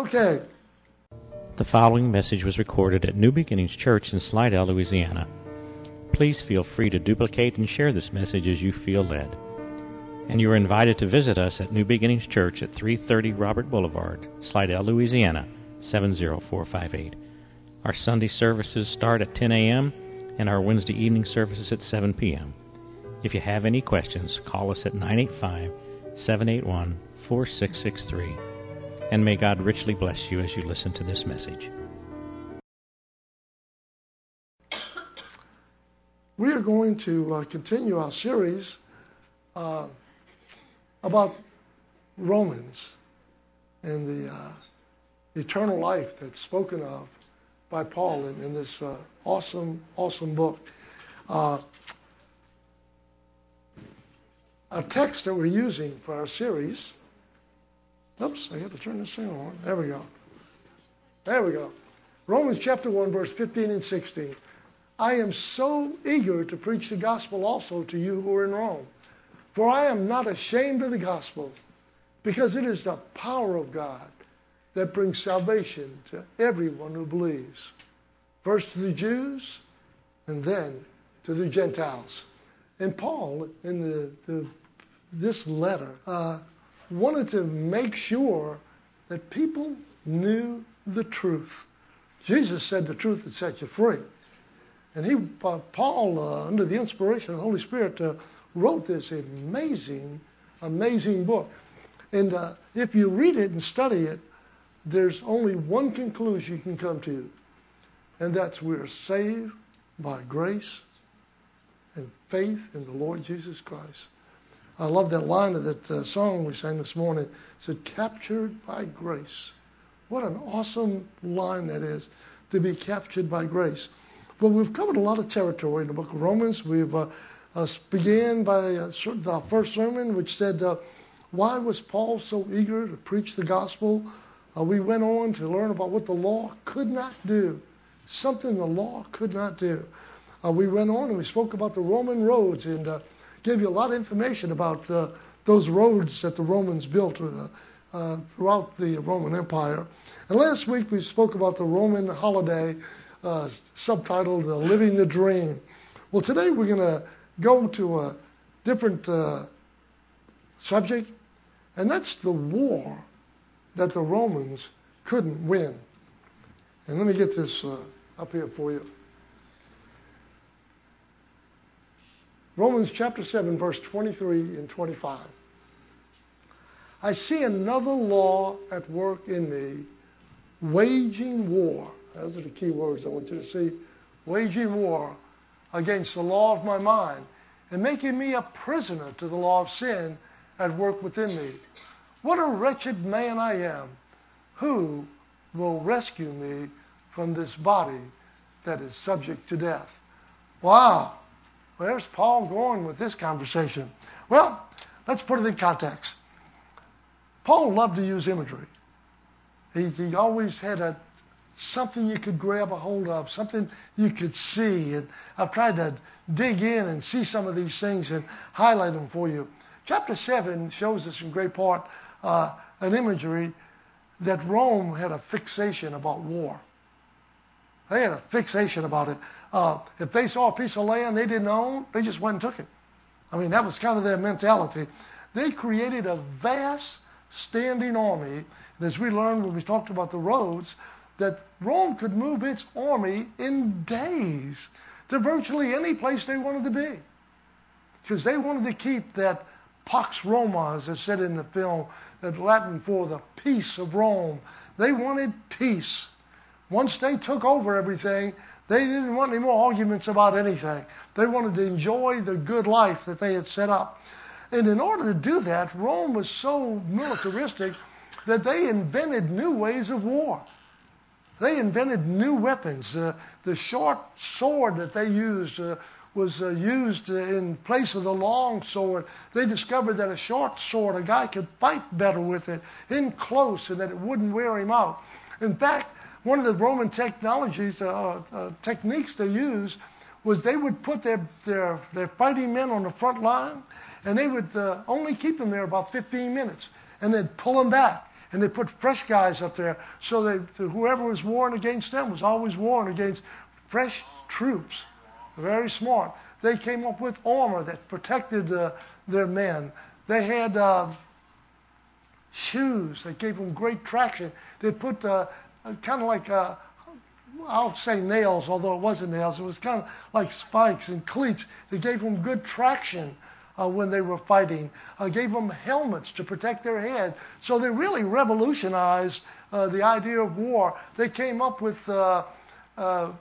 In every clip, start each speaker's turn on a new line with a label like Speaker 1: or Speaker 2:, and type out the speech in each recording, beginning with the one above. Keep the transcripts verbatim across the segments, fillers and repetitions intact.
Speaker 1: Okay.
Speaker 2: The following message was recorded at New Beginnings Church in Slidell, Louisiana. Please feel free to duplicate and share this message as you feel led. And you are invited to visit us at New Beginnings Church at three thirty Robert Boulevard, Slidell, Louisiana, seven zero four five eight. Our Sunday services start at ten a.m. and our Wednesday evening services at seven p.m. If you have any questions, call us at nine eight five, seven eight one, four six six three. And may God richly bless you as you listen to this message.
Speaker 1: We are going to uh, continue our series uh, about Romans and the uh, eternal life that's spoken of by Paul in, in this uh, awesome, awesome book. Uh, our text that we're using for our series, oops, I got to turn this thing on. There we go. There we go. Romans chapter one, verse fifteen and sixteen. I am so eager to preach the gospel also to you who are in Rome. For I am not ashamed of the gospel, because it is the power of God that brings salvation to everyone who believes. First to the Jews, and then to the Gentiles. And Paul, in the, the this letter, uh, wanted to make sure that people knew the truth. Jesus said the truth would set you free. And he, uh, Paul, uh, under the inspiration of the Holy Spirit, uh, wrote this amazing, amazing book. And uh, if you read it and study it, there's only one conclusion you can come to, and that's we're saved by grace and faith in the Lord Jesus Christ. I love that line of that uh, song we sang this morning. It said, captured by grace. What an awesome line that is, to be captured by grace. Well, we've covered a lot of territory in the book of Romans. We've uh, uh, began by uh, the first sermon, which said, uh, why was Paul so eager to preach the gospel? Uh, we went on to learn about what the law could not do, something the law could not do. Uh, we went on and we spoke about the Roman roads and uh, gave you a lot of information about uh, those roads that the Romans built uh, uh, throughout the Roman Empire. And last week we spoke about the Roman holiday, uh, subtitled uh, Living the Dream. Well, today we're going to go to a different uh, subject, and that's the war that the Romans couldn't win. And let me get this uh, up here for you. Romans chapter seven, verse twenty-three and twenty-five. I see another law at work in me, waging war. Those are the key words I want you to see. Waging war against the law of my mind and making me a prisoner to the law of sin at work within me. What a wretched man I am. Who will rescue me from this body that is subject to death? Wow. Where's Paul going with this conversation? Well, let's put it in context. Paul loved to use imagery. He, he always had a something you could grab a hold of, something you could see. And I've tried to dig in and see some of these things and highlight them for you. Chapter seven shows us in great part uh, an imagery that Rome had a fixation about war. They had a fixation about it. Uh, if they saw a piece of land they didn't own, they just went and took it. I mean, that was kind of their mentality. They created a vast standing army. And as we learned when we talked about the roads, that Rome could move its army in days to virtually any place they wanted to be. Because they wanted to keep that Pax Roma, as it said in the film, that Latin for the peace of Rome. They wanted peace. Once they took over everything, they didn't want any more arguments about anything. They wanted to enjoy the good life that they had set up. And in order to do that, Rome was so militaristic that they invented new ways of war. They invented new weapons. Uh, the short sword that they used uh, was uh, used uh, in place of the long sword. They discovered that a short sword, a guy could fight better with it in close and that it wouldn't wear him out. In fact, one of the Roman technologies, uh, uh, techniques they used was they would put their, their, their fighting men on the front line, and they would uh, only keep them there about fifteen minutes, and then pull them back. And they put fresh guys up there so that whoever was warring against them was always warring against fresh troops. Very smart. They came up with armor that protected uh, their men. They had uh, shoes that gave them great traction. They put uh, kind of like, uh, I'll say nails, although it wasn't nails. It was kind of like spikes and cleats that gave them good traction uh, when they were fighting. Uh, gave them helmets to protect their head. So they really revolutionized uh, the idea of war. They came up with uh, uh,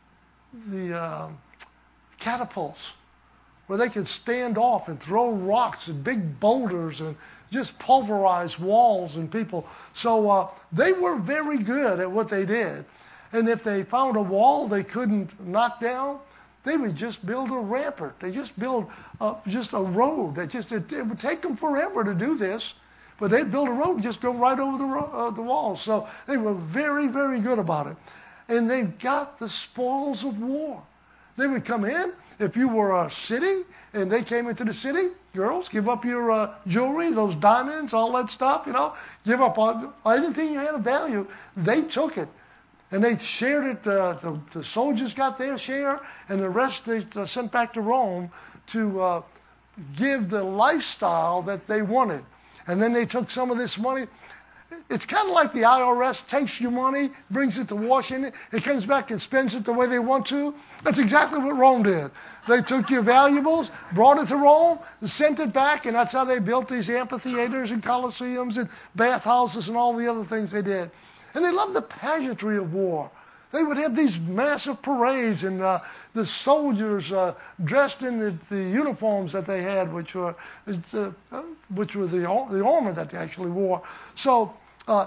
Speaker 1: the uh, catapults, where they could stand off and throw rocks and big boulders and just pulverize walls and people. So uh, they were very good at what they did. And if they found a wall they couldn't knock down, they would just build a rampart. They just build uh, just a road. That just it, it would take them forever to do this, but they'd build a road and just go right over the ro- uh, the walls. So they were very, very good about it. And they got the spoils of war. They would come in. If you were a city and they came into the city, girls, give up your uh, jewelry, those diamonds, all that stuff, you know, give up all, anything you had of value. They took it and they shared it. Uh, the, the soldiers got their share, and the rest they uh, sent back to Rome to uh, give the lifestyle that they wanted. And then they took some of this money. It's kind of like the I R S takes your money, brings it to Washington, it comes back and spends it the way they want to. That's exactly what Rome did. They took your valuables, brought it to Rome, sent it back, and that's how they built these amphitheaters and coliseums and bathhouses and all the other things they did. And they loved the pageantry of war. They would have these massive parades, and uh, the soldiers uh, dressed in the, the uniforms that they had, which were uh, which were the the armor that they actually wore. So uh,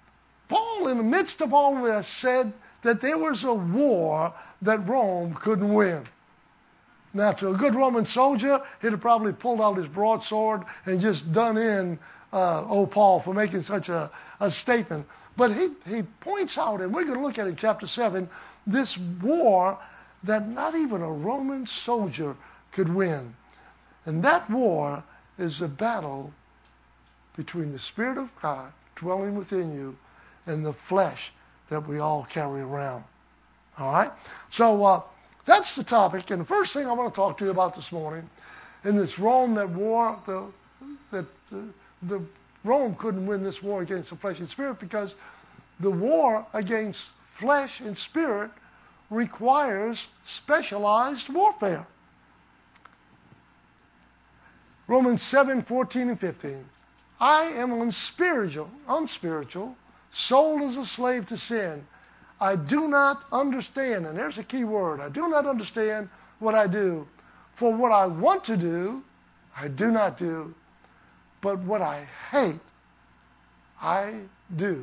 Speaker 1: Paul, in the midst of all this, said that there was a war that Rome couldn't win. Now, to a good Roman soldier, he'd have probably pulled out his broadsword and just done in uh, old Paul for making such a, a statement. But he, he points out, and we're going to look at in chapter seven, this war that not even a Roman soldier could win. And that war is a battle between the Spirit of God dwelling within you and the flesh that we all carry around. All right? So uh, that's the topic. And the first thing I want to talk to you about this morning, in this Rome that war, the, that the, the Rome couldn't win this war against the flesh and spirit because the war against flesh and spirit requires specialized warfare. Romans seven, fourteen and fifteen. I am unspiritual, unspiritual, sold as a slave to sin. I do not understand, and there's a key word, I do not understand what I do. For what I want to do, I do not do. But what I hate, I do.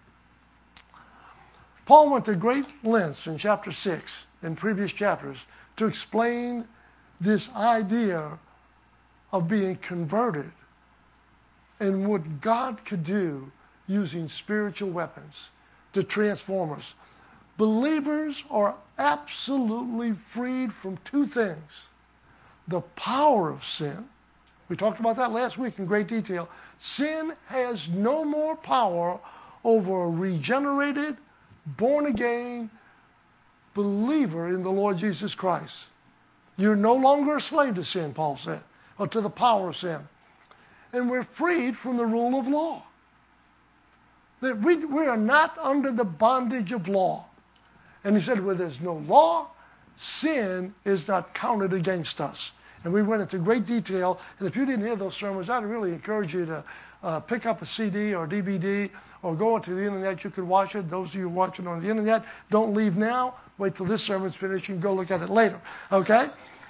Speaker 1: Paul went to great lengths in chapter six, in previous chapters, to explain this idea of being converted and what God could do using spiritual weapons to transform us. Believers are absolutely freed from two things: the power of sin. We talked about that last week in great detail. Sin has no more power over a regenerated, born-again believer in the Lord Jesus Christ. You're no longer a slave to sin, Paul said, or to the power of sin. And we're freed from the rule of law. That we, we are not under the bondage of law. And he said, where there's no law, sin is not counted against us. And we went into great detail. And if you didn't hear those sermons, I'd really encourage you to uh, pick up a C D or D V D or go onto the internet. You can watch it. Those of you watching on the internet, don't leave now. Wait till this sermon's finished. You can go look at it later. Okay?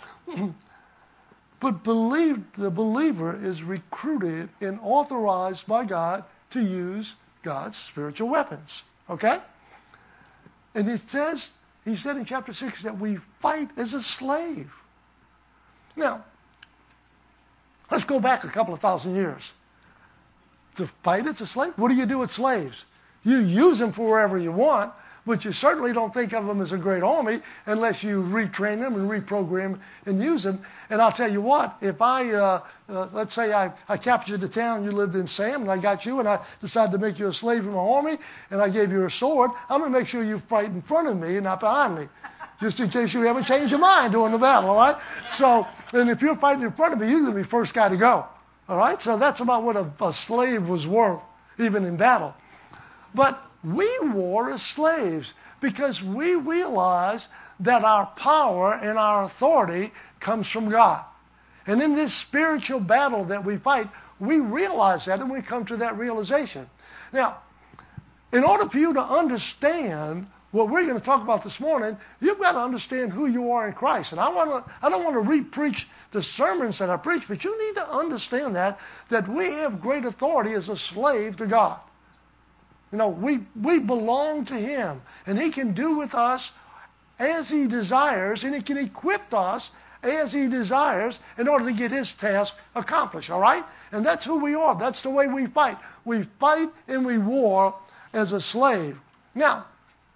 Speaker 1: But believe, the believer is recruited and authorized by God to use God's spiritual weapons. Okay? And it says, he said in chapter six that we fight as a slave. Now, let's go back a couple of thousand years. To fight as a slave? What do you do with slaves? You use them for wherever you want, But you certainly don't think of them as a great army unless you retrain them and reprogram and use them. And I'll tell you what, if I, uh, uh, let's say I, I captured the town you lived in, Sam, and I got you, and I decided to make you a slave in my army, and I gave you a sword, I'm going to make sure you fight in front of me and not behind me, just in case you ever change your mind during the battle, all right? So, and if you're fighting in front of me, you're going to be first guy to go, all right? So that's about what a, a slave was worth, even in battle. But we war as slaves because we realize that our power and our authority comes from God. And in this spiritual battle that we fight, we realize that and we come to that realization. Now, in order for you to understand what we're going to talk about this morning, you've got to understand who you are in Christ. And I want to, I don't want to re-preach the sermons that I preach, but you need to understand that, that we have great authority as a slave to God. You know, we, we belong to Him, and He can do with us as He desires, and He can equip us as He desires in order to get His task accomplished, all right? And that's who we are. That's the way we fight. We fight and we war as a slave. Now,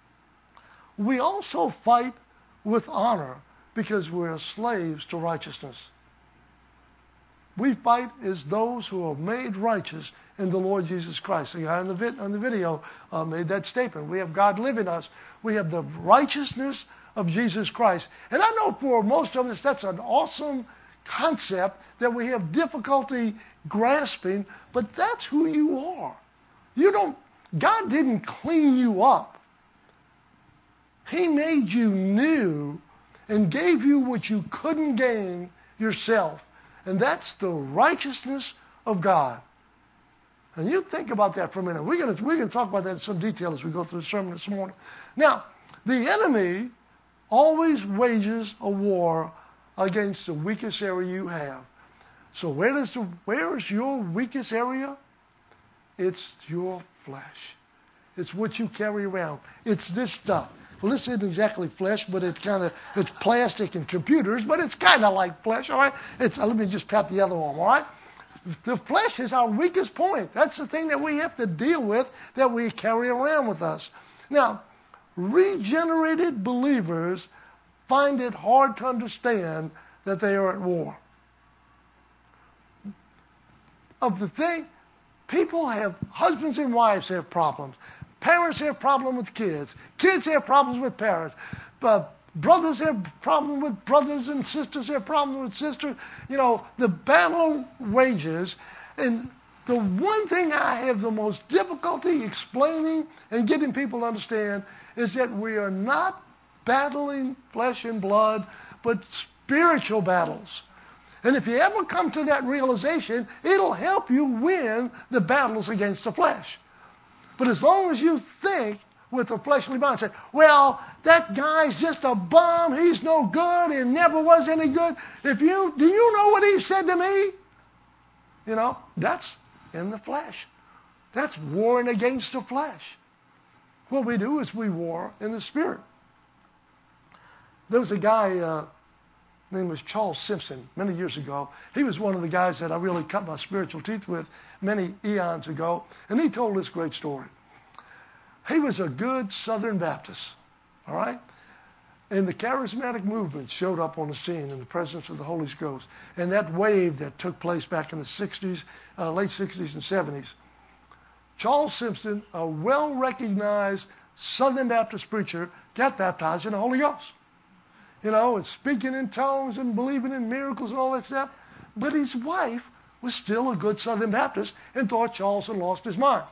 Speaker 1: we also fight with honor because we're slaves to righteousness. We fight as those who are made righteous in the Lord Jesus Christ. The guy on the, vid- on the video uh, made that statement. We have God live in us. We have the righteousness of Jesus Christ. And I know for most of us that's an awesome concept that we have difficulty grasping, but that's who you are. You don't, God didn't clean you up. He made you new and gave you what you couldn't gain yourself. And that's the righteousness of God. And you think about that for a minute. We're going to, we're going to talk about that in some detail as we go through the sermon this morning. Now, the enemy always wages a war against the weakest area you have. So where, does the, where is your weakest area? It's your flesh. It's what you carry around. It's this stuff. Well, this isn't exactly flesh, but it's kind of, it's plastic and computers, but it's kind of like flesh, all right? It's, let me just pat the other arm, all right? The flesh is our weakest point. That's the thing that we have to deal with, that we carry around with us. Now, regenerated believers find it hard to understand that they are at war. Of the thing, people have, husbands and wives have problems. Parents have problems with kids. Kids have problems with parents. But brothers have problems with brothers, and sisters have problems with sisters. You know, the battle wages. And the one thing I have the most difficulty explaining and getting people to understand is that we are not battling flesh and blood, but spiritual battles. And if you ever come to that realization, it'll help you win the battles against the flesh. But as long as you think with a fleshly mindset, well, that guy's just a bum, he's no good, and never was any good. If you, do you know what he said to me? You know, that's in the flesh. That's warring against the flesh. What we do is we war in the spirit. There was a guy, uh, his name was Charles Simpson, many years ago. He was one of the guys that I really cut my spiritual teeth with many eons ago, and he told this great story. He was a good Southern Baptist, all right? And the charismatic movement showed up on the scene in the presence of the Holy Ghost. And that wave that took place back in the sixties, uh, late sixties and seventies. Charles Simpson, a well-recognized Southern Baptist preacher, got baptized in the Holy Ghost. You know, and speaking in tongues and believing in miracles and all that stuff. But his wife was still a good Southern Baptist and thought Charles had lost his mind.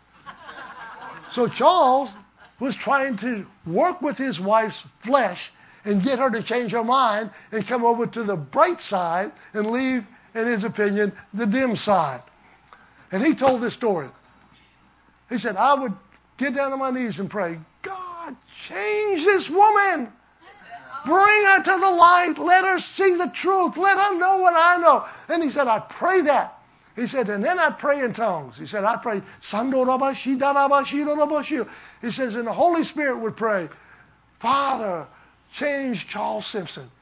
Speaker 1: So Charles was trying to work with his wife's flesh and get her to change her mind and come over to the bright side and leave, in his opinion, the dim side. And he told this story. He said, I would get down on my knees and pray, God, change this woman. Bring her to the light. Let her see the truth. Let her know what I know. And he said, I'd pray that. He said, and then I'd pray in tongues. He said, I'd pray, he says, and the Holy Spirit would pray, Father, change Charles Simpson.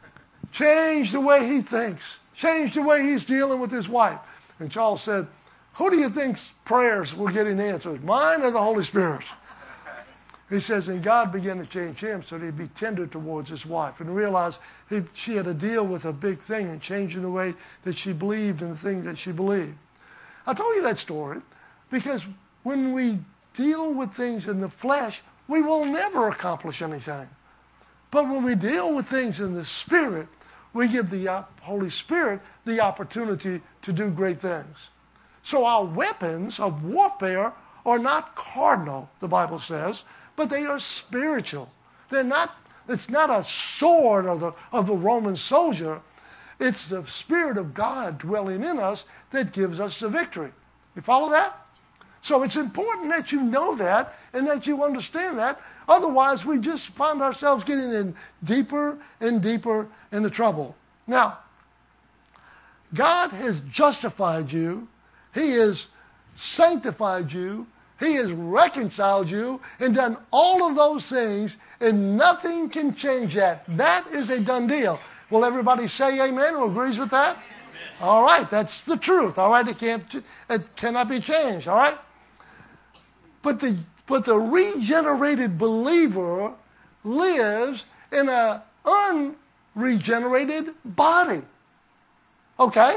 Speaker 1: Change the way he thinks. Change the way he's dealing with his wife. And Charles said, who do you think's prayers were getting answered? Mine or the Holy Spirit? He says, and God began to change him so that he'd be tender towards his wife and realize he, she had to deal with a big thing and changing the way that she believed and the thing that she believed. I told you that story because when we deal with things in the flesh, we will never accomplish anything. But when we deal with things in the Spirit, we give the Holy Spirit the opportunity to do great things. So our weapons of warfare are not carnal, the Bible says, but they are spiritual. They're not, it's not a sword of the, of the Roman soldier. It's the Spirit of God dwelling in us that gives us the victory. You follow that? So it's important that you know that and that you understand that. Otherwise, we just find ourselves getting in deeper and deeper into trouble. Now, God has justified you. He has sanctified you. He has reconciled you and done all of those things, and nothing can change that. That is a done deal. Will everybody say amen who agrees with that? Amen. All right, that's the truth. All right, it can't, it cannot be changed. All right? But the but the regenerated believer lives in an unregenerated body. Okay?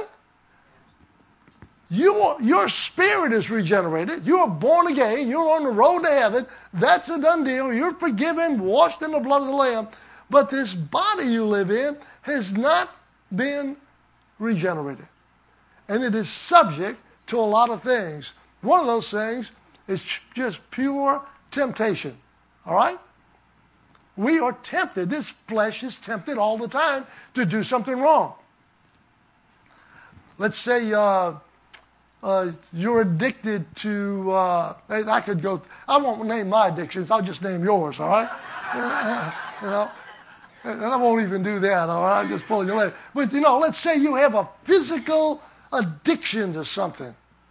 Speaker 1: You are, your spirit is regenerated. You are born again. You're on the road to heaven. That's a done deal. You're forgiven, washed in the blood of the Lamb. But this body you live in has not been regenerated. And it is subject to a lot of things. One of those things is just pure temptation. All right? We are tempted. This flesh is tempted all the time to do something wrong. Let's say uh, uh, you're addicted to, uh, I could go, I won't name my addictions, I'll just name yours, all right? You know, and I won't even do that, all right? I'll just pull your leg. But, you know, let's say you have a physical addiction to something.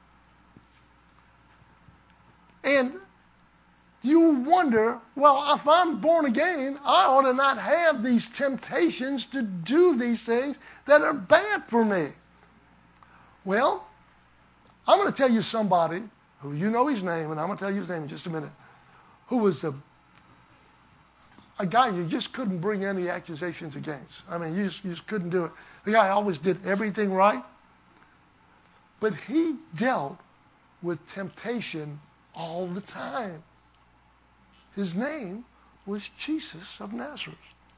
Speaker 1: And you wonder, well, if I'm born again, I ought to not have these temptations to do these things that are bad for me. Well, I'm going to tell you somebody who you know his name, and I'm going to tell you his name in just a minute, who was a, a guy you just couldn't bring any accusations against. I mean, you just, you just couldn't do it. The guy always did everything right, but he dealt with temptation all the time. His name was Jesus of Nazareth.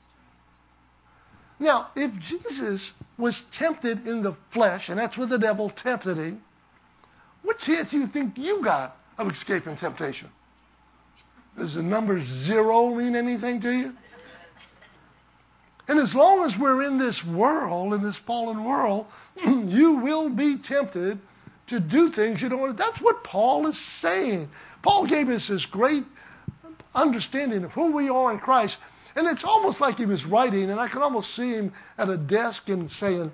Speaker 1: Now, if Jesus was tempted in the flesh, and that's what the devil tempted him, what chance do you think you got of escaping temptation? Does the number zero mean anything to you? And as long as we're in this world, in this fallen world, you will be tempted to do things you don't want to. That's what Paul is saying. Paul gave us this great understanding of who we are in Christ. And it's almost like he was writing, and I can almost see him at a desk and saying,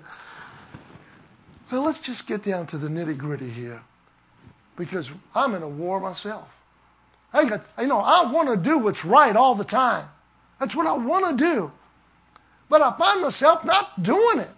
Speaker 1: well, let's just get down to the nitty-gritty here, because I'm in a war myself. I got, you know, I want to do what's right all the time. That's what I want to do. But I find myself not doing it.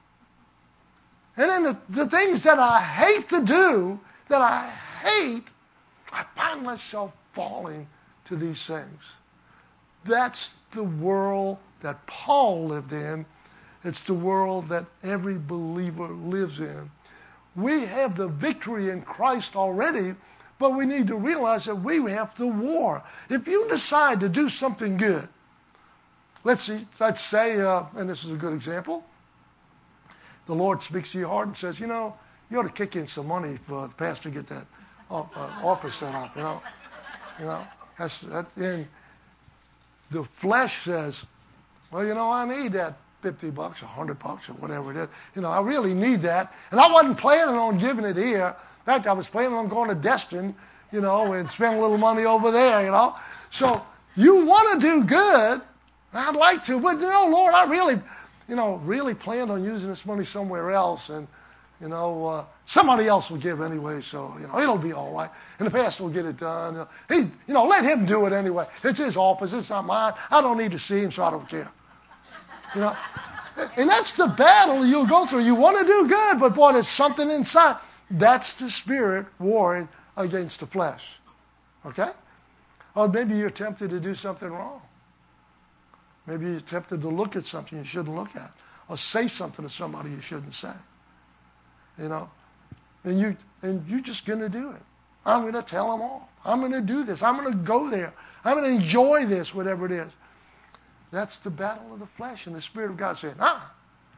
Speaker 1: And then the, the things that I hate to do, that I hate, I find myself falling to these things. That's the world that Paul lived in. It's the world that every believer lives in. We have the victory in Christ already, but we need to realize that we have the war. If you decide to do something good, let's see, let's say, uh, and this is a good example, the Lord speaks to your heart and says, you know, you ought to kick in some money for the pastor to get that uh, office set up, you know. You know, that's, that, and the flesh says, well, you know, I need that fifty bucks, a hundred bucks, or whatever it is. You know, I really need that. And I wasn't planning on giving it here. In fact, I was planning on going to Destin, you know, and spend a little money over there, you know. So you want to do good. I'd like to, but, you know, Lord, I really, you know, really planned on using this money somewhere else. And, you know, uh, somebody else will give anyway, so, you know, it'll be all right. And the pastor will get it done. You know, he, you know, let him do it anyway. It's his office. It's not mine. I don't need to see him, so I don't care. You know, and that's the battle you'll go through. You want to do good, but boy, there's something inside. That's the spirit warring against the flesh. Okay? Or maybe you're tempted to do something wrong. Maybe you're tempted to look at something you shouldn't look at. Or say something to somebody you shouldn't say. You know? And, you, and you're just going to do it. I'm going to tell them off. I'm going to do this. I'm going to go there. I'm going to enjoy this, whatever it is. That's the battle of the flesh. And the Spirit of God saying, ah,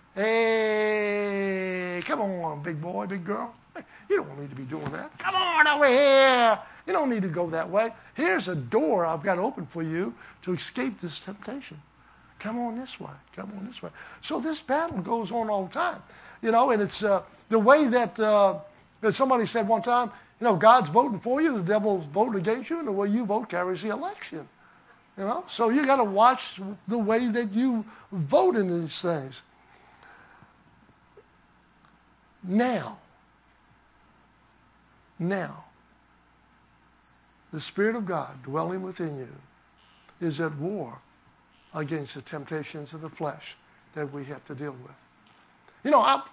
Speaker 1: hey, come on, big boy, big girl. You don't need to be doing that. Come on over here. You don't need to go that way. Here's a door I've got open for you to escape this temptation. Come on this way. Come on this way. So this battle goes on all the time. You know, and it's uh, the way that, uh, that somebody said one time, you know, God's voting for you, the devil's voting against you, and the way you vote carries the election. You know, so you got to watch the way that you vote in these things. Now, now, the Spirit of God dwelling within you is at war against the temptations of the flesh that we have to deal with. You know, I,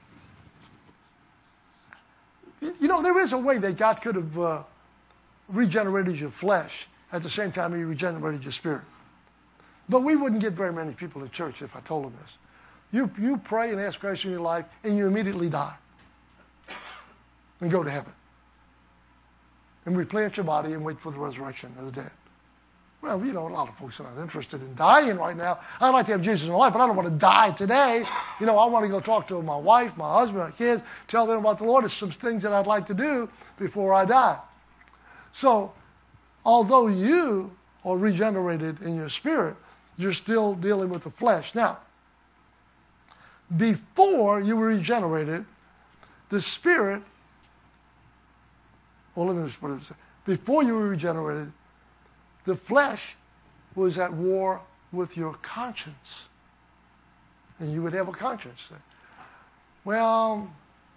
Speaker 1: you know, there is a way that God could have uh, regenerated your flesh at the same time He regenerated your spirit. But we wouldn't get very many people in church if I told them this. You, you pray and ask Christ in your life, and you immediately die and go to heaven. And replant your body and wait for the resurrection of the dead. Well, you know, a lot of folks are not interested in dying right now. I'd like to have Jesus in my life, but I don't want to die today. You know, I want to go talk to my wife, my husband, my kids, tell them about the Lord. There's some things that I'd like to do before I die. So, although you are regenerated in your spirit, you're still dealing with the flesh. Now, before you were regenerated, the spirit, well, let me just put it this way. Before you were regenerated, the flesh was at war with your conscience. And you would have a conscience. Well,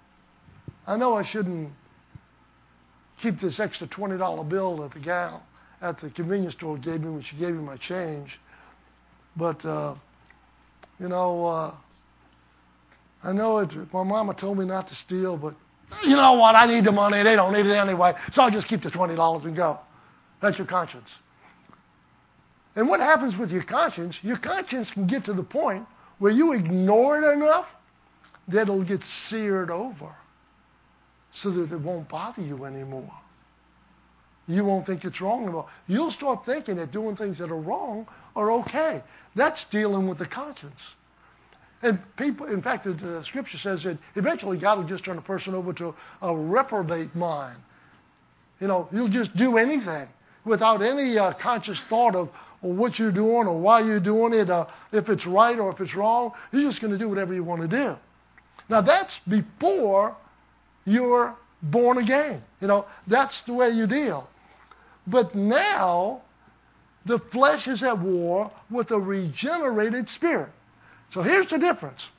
Speaker 1: I know I shouldn't keep this extra twenty dollar bill that the gal at the convenience store gave me when she gave me my change. But, uh, you know, uh, I know it, my mama told me not to steal, but you know what? I need the money. They don't need it anyway. So I'll just keep the twenty dollars and go. That's your conscience. And what happens with your conscience, your conscience can get to the point where you ignore it enough that it'll get seared over so that it won't bother you anymore. You won't think it's wrong anymore. You'll start thinking that doing things that are wrong are okay. That's dealing with the conscience. And people, in fact, the, the scripture says that eventually God will just turn a person over to a reprobate mind. You know, you'll just do anything without any uh, conscious thought of or what you're doing or why you're doing it, uh, if it's right or if it's wrong. You're just going to do whatever you want to do. Now, that's before you're born again. You know, that's the way you deal. But now, the flesh is at war with a regenerated spirit. So here's the difference.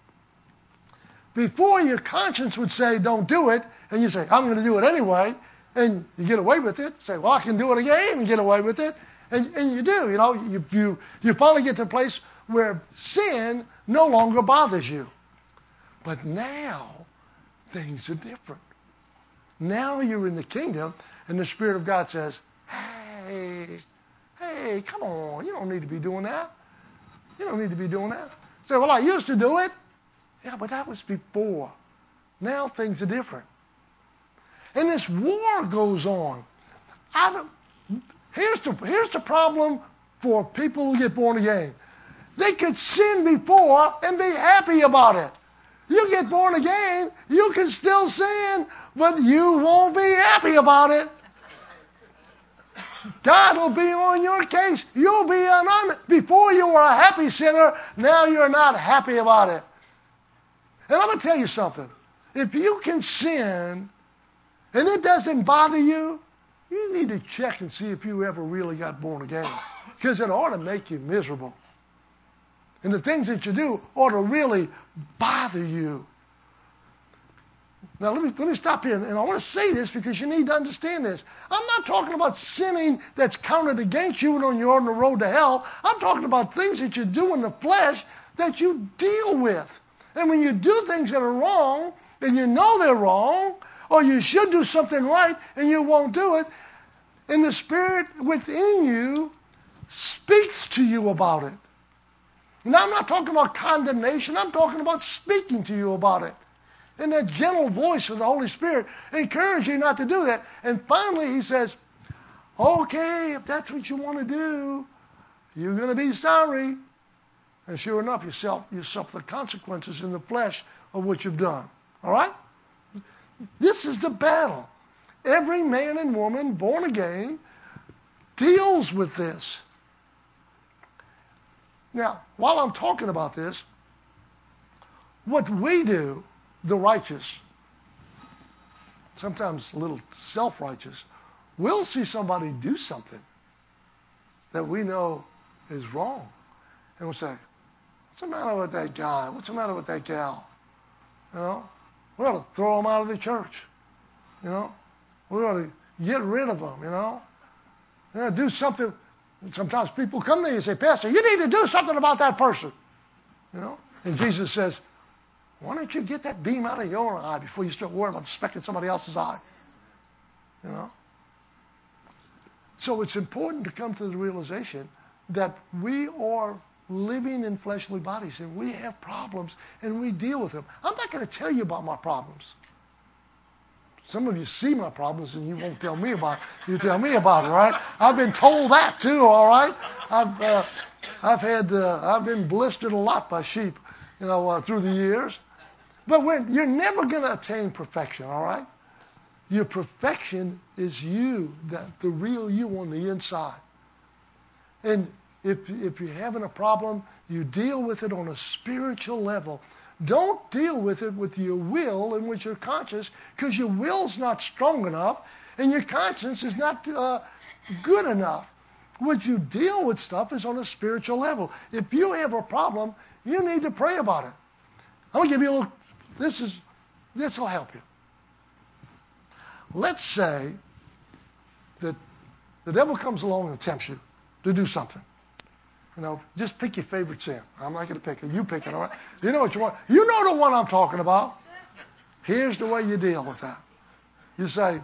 Speaker 1: Before, your conscience would say, don't do it, and you say, I'm going to do it anyway, and you get away with it. Say, well, I can do it again and get away with it. And, and you do, you know, you, you, you finally get to a place where sin no longer bothers you. But now, things are different. Now you're in the kingdom, and the Spirit of God says, hey, hey, come on, you don't need to be doing that. You don't need to be doing that. Say, well, I used to do it. Yeah, but that was before. Now things are different. And this war goes on. I don't, here's, the, here's the problem for people who get born again. They could sin before and be happy about it. You get born again, you can still sin, but you won't be happy about it. God will be on your case. You'll be an un- before you were a happy sinner, now you're not happy about it. And I'm going to tell you something. If you can sin and it doesn't bother you, you need to check and see if you ever really got born again. Because it ought to make you miserable. And the things that you do ought to really bother you. Now, let me, let me stop here, and I want to say this because you need to understand this. I'm not talking about sinning that's counted against you and you're on the road to hell. I'm talking about things that you do in the flesh that you deal with. And when you do things that are wrong, and you know they're wrong, or you should do something right and you won't do it, and the Spirit within you speaks to you about it. Now, I'm not talking about condemnation. I'm talking about speaking to you about it. And that gentle voice of the Holy Spirit encourages you not to do that. And finally, he says, okay, if that's what you want to do, you're going to be sorry. And sure enough, you suffer, you suffer the consequences in the flesh of what you've done. All right? This is the battle. Every man and woman born again deals with this. Now, while I'm talking about this, what we do, the righteous, sometimes a little self-righteous, we'll see somebody do something that we know is wrong. And we'll say, what's the matter with that guy? What's the matter with that gal? You know, we ought to throw them out of the church. You know, we ought to get rid of them, you know. You know, do something. Sometimes people come to you and say, Pastor, you need to do something about that person. You know, and Jesus says, why don't you get that beam out of your eye before you start worrying about the speck in somebody else's eye? You know? So it's important to come to the realization that we are living in fleshly bodies and we have problems and we deal with them. I'm not going to tell you about my problems. Some of you see my problems and you won't tell me about it. You tell me about it, right? I've been told that too, all right? I've, uh, I've, had, uh, I've been blistered a lot by sheep, you know, uh, through the years. But when, you're never going to attain perfection, all right? Your perfection is you, that the real you on the inside. And if, if you're having a problem, you deal with it on a spiritual level. Don't deal with it with your will and with your conscience, because your will's not strong enough and your conscience is not uh, good enough. What you deal with stuff is on a spiritual level. If you have a problem, you need to pray about it. I'm going to give you a little, this is, this will help you. Let's say that the devil comes along and tempts you to do something. You know, just pick your favorite sin. I'm not going to pick it. You pick it, all right? You know what you want. You know the one I'm talking about. Here's the way you deal with that. You say,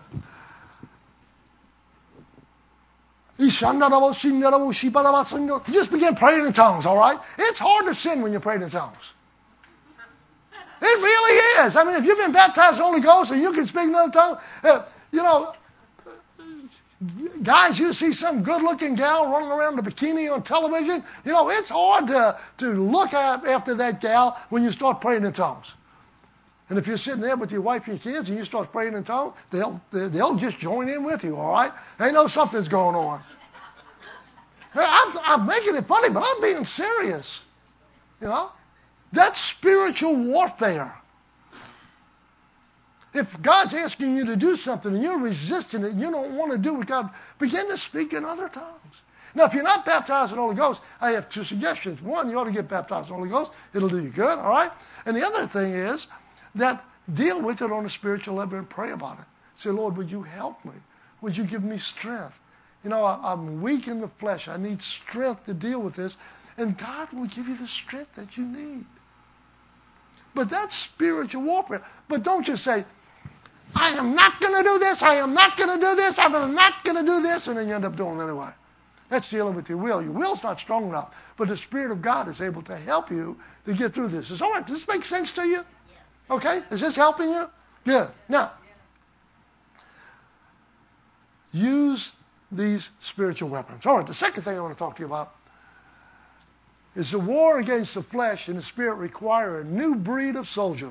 Speaker 1: you just begin praying in tongues, all right? It's hard to sin when you're praying in tongues. It really is. I mean, if you've been baptized in the Holy Ghost and you can speak in another tongue, uh, you know, guys, you see some good-looking gal running around in a bikini on television, you know, it's hard to, to look at after that gal when you start praying in tongues. And if you're sitting there with your wife and your kids and you start praying in tongues, they'll, they'll just join in with you, all right? They know something's going on. I'm, I'm making it funny, but I'm being serious, you know? That's spiritual warfare. If God's asking you to do something and you're resisting it and you don't want to do what God, begin to speak in other tongues. Now, if you're not baptized in the Holy Ghost, I have two suggestions. One, you ought to get baptized in the Holy Ghost. It'll do you good, all right? And the other thing is that deal with it on a spiritual level and pray about it. Say, Lord, would you help me? Would you give me strength? You know, I, I'm weak in the flesh. I need strength to deal with this. And God will give you the strength that you need. But that's spiritual warfare. But don't just say, I am not going to do this, I am not going to do this, I'm not going to do this, and then you end up doing it anyway. That's dealing with your will. Your will's not strong enough, but the Spirit of God is able to help you to get through this. Is all right? Does this make sense to you? Yes. Okay? Is this helping you? Good. Now, use these spiritual weapons. All right, the second thing I want to talk to you about is the war against the flesh and the spirit require a new breed of soldier.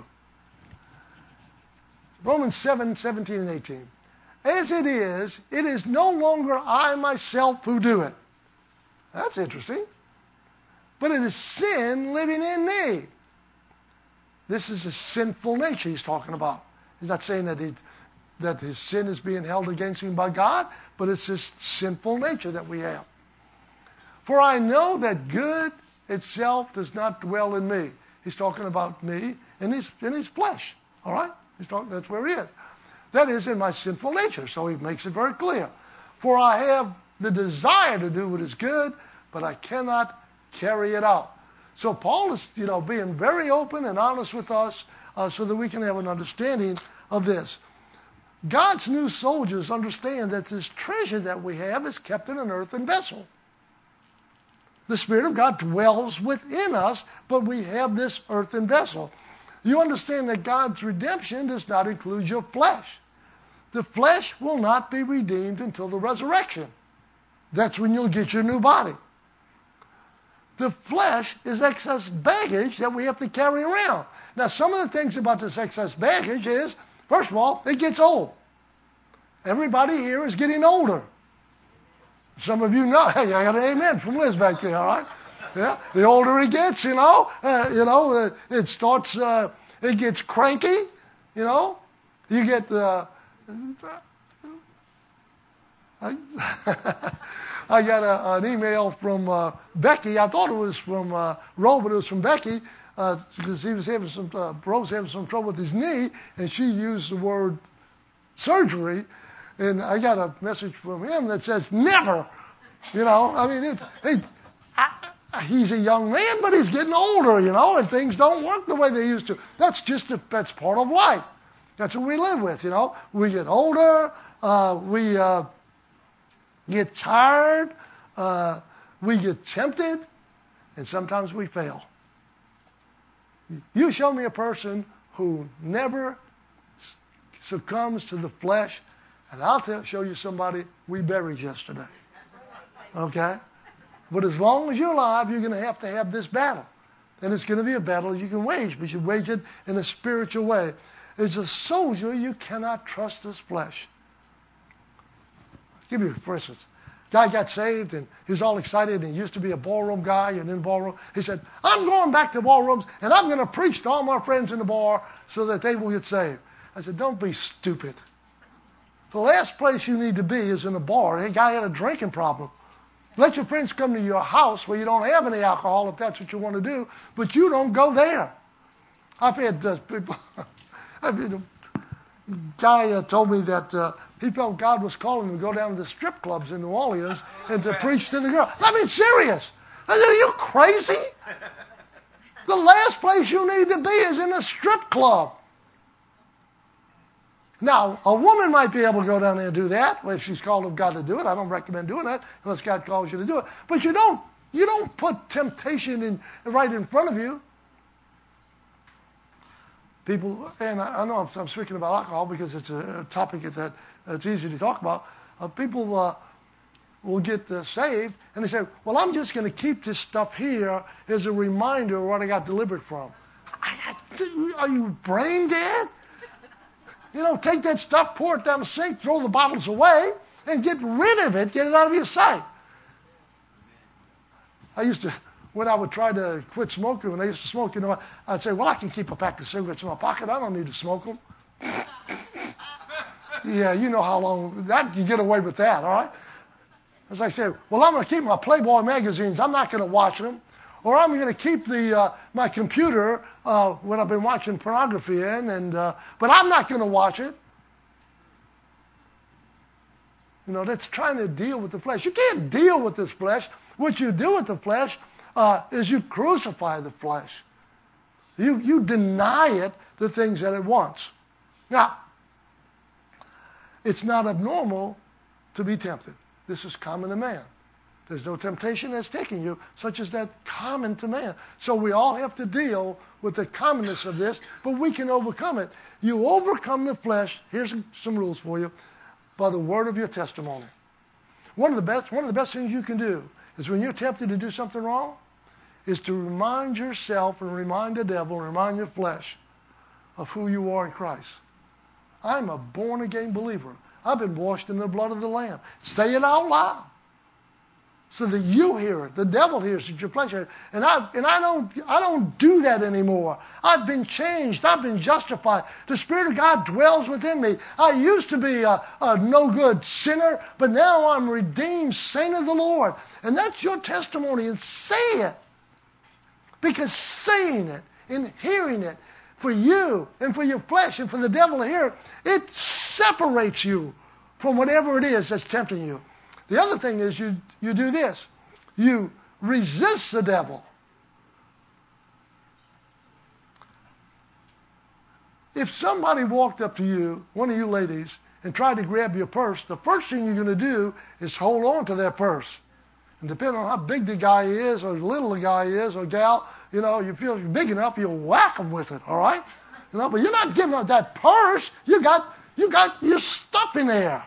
Speaker 1: Romans seven, seventeen and eighteen. As it is, it is no longer I myself who do it. That's interesting. But it is sin living in me. This is a sinful nature he's talking about. He's not saying that, he, that his sin is being held against him by God, but it's this sinful nature that we have. For I know that good itself does not dwell in me. He's talking about me in his, in his flesh. All right? He's talking, that's where he is. That is in my sinful nature. So he makes it very clear. For I have the desire to do what is good, but I cannot carry it out. So Paul is, you know, being very open and honest with us uh, so that we can have an understanding of this. God's new soldiers understand that this treasure that we have is kept in an earthen vessel. The Spirit of God dwells within us, but we have this earthen vessel. You understand that God's redemption does not include your flesh. The flesh will not be redeemed until the resurrection. That's when you'll get your new body. The flesh is excess baggage that we have to carry around. Now, some of the things about this excess baggage is, first of all, it gets old. Everybody here is getting older. Some of you know, hey, I got an amen from Liz back there, all right? Yeah, the older it gets, you know, uh, you know, uh, it starts, uh, it gets cranky, you know. You get, uh, I, I got a, an email from uh, Becky. I thought it was from uh, Ro, but it was from Becky because uh, he was having some, uh, Ro was having some trouble with his knee, and she used the word surgery. And I got a message from him that says, never. You know, I mean, it's, it's I, he's a young man, but he's getting older, you know, and things don't work the way they used to. That's just, a, that's part of life. That's what we live with, you know. We get older, uh, we uh, get tired, uh, we get tempted, and sometimes we fail. You show me a person who never succumbs to the flesh, and I'll tell, show you somebody we buried yesterday. Okay? But as long as you're alive, you're going to have to have this battle. And it's going to be a battle you can wage, but you wage it in a spiritual way. As a soldier, you cannot trust this flesh. I'll give you, for instance, guy got saved, and he was all excited, and he used to be a ballroom guy, and in ballroom, he said, I'm going back to ballrooms, and I'm going to preach to all my friends in the bar so that they will get saved. I said, don't be stupid. The last place you need to be is in a bar. A guy had a drinking problem. Let your friends come to your house where you don't have any alcohol if that's what you want to do, but you don't go there. I've had uh, people, I've had a guy uh, told me that uh, he felt God was calling him to go down to the strip clubs in New Orleans and to preach to the girls. I mean, serious. I said, are you crazy? The last place you need to be is in a strip club. Now, a woman might be able to go down there and do that if she's called of God to do it. I don't recommend doing that unless God calls you to do it. But you don't, you don't put temptation in, right in front of you. People, and I, I know I'm, I'm speaking about alcohol because it's a, a topic that uh, it's easy to talk about. Uh, people uh, will get uh, saved and they say, well, I'm just going to keep this stuff here as a reminder of what I got delivered from. I, I, are you brain dead? You know, take that stuff, pour it down the sink, throw the bottles away, and get rid of it, get it out of your sight. I used to, when I would try to quit smoking, when I used to smoke, you know, I'd say, well, I can keep a pack of cigarettes in my pocket. I don't need to smoke them. Yeah, you know how long, that you get away with that, all right? As I said, well, I'm going to keep my Playboy magazines. I'm not going to watch them. Or I'm going to keep the uh, my computer uh, when I've been watching pornography in, and uh, but I'm not going to watch it. You know, that's trying to deal with the flesh. You can't deal with this flesh. What you do with the flesh uh, is you crucify the flesh. You you deny it the things that it wants. Now, it's not abnormal to be tempted. This is common to man. There's no temptation that's taking you, such as that common to man. So we all have to deal with the commonness of this, but we can overcome it. You overcome the flesh, here's some rules for you, by the word of your testimony. One of the best, one of the best things you can do is when you're tempted to do something wrong, is to remind yourself and remind the devil and remind your flesh of who you are in Christ. I'm a born-again believer. I've been washed in the blood of the Lamb. Say it out loud. So that you hear it, the devil hears it, your flesh hears it, and I and I don't I don't do that anymore. I've been changed. I've been justified. The Spirit of God dwells within me. I used to be a, a no good sinner, but now I'm a redeemed saint of the Lord, and that's your testimony. And say it, because saying it and hearing it for you and for your flesh and for the devil to hear it, it separates you from whatever it is that's tempting you. The other thing is you, you do this. You resist the devil. if somebody walked up to you, one of you ladies, and tried to grab your purse, the first thing you're going to do is hold on to that purse. And depending on how big the guy is, or little the guy is, or gal, you know, you feel you're big enough, you'll whack him with it, all right? You know, but you're not giving up that purse. You got, you got your stuff in there.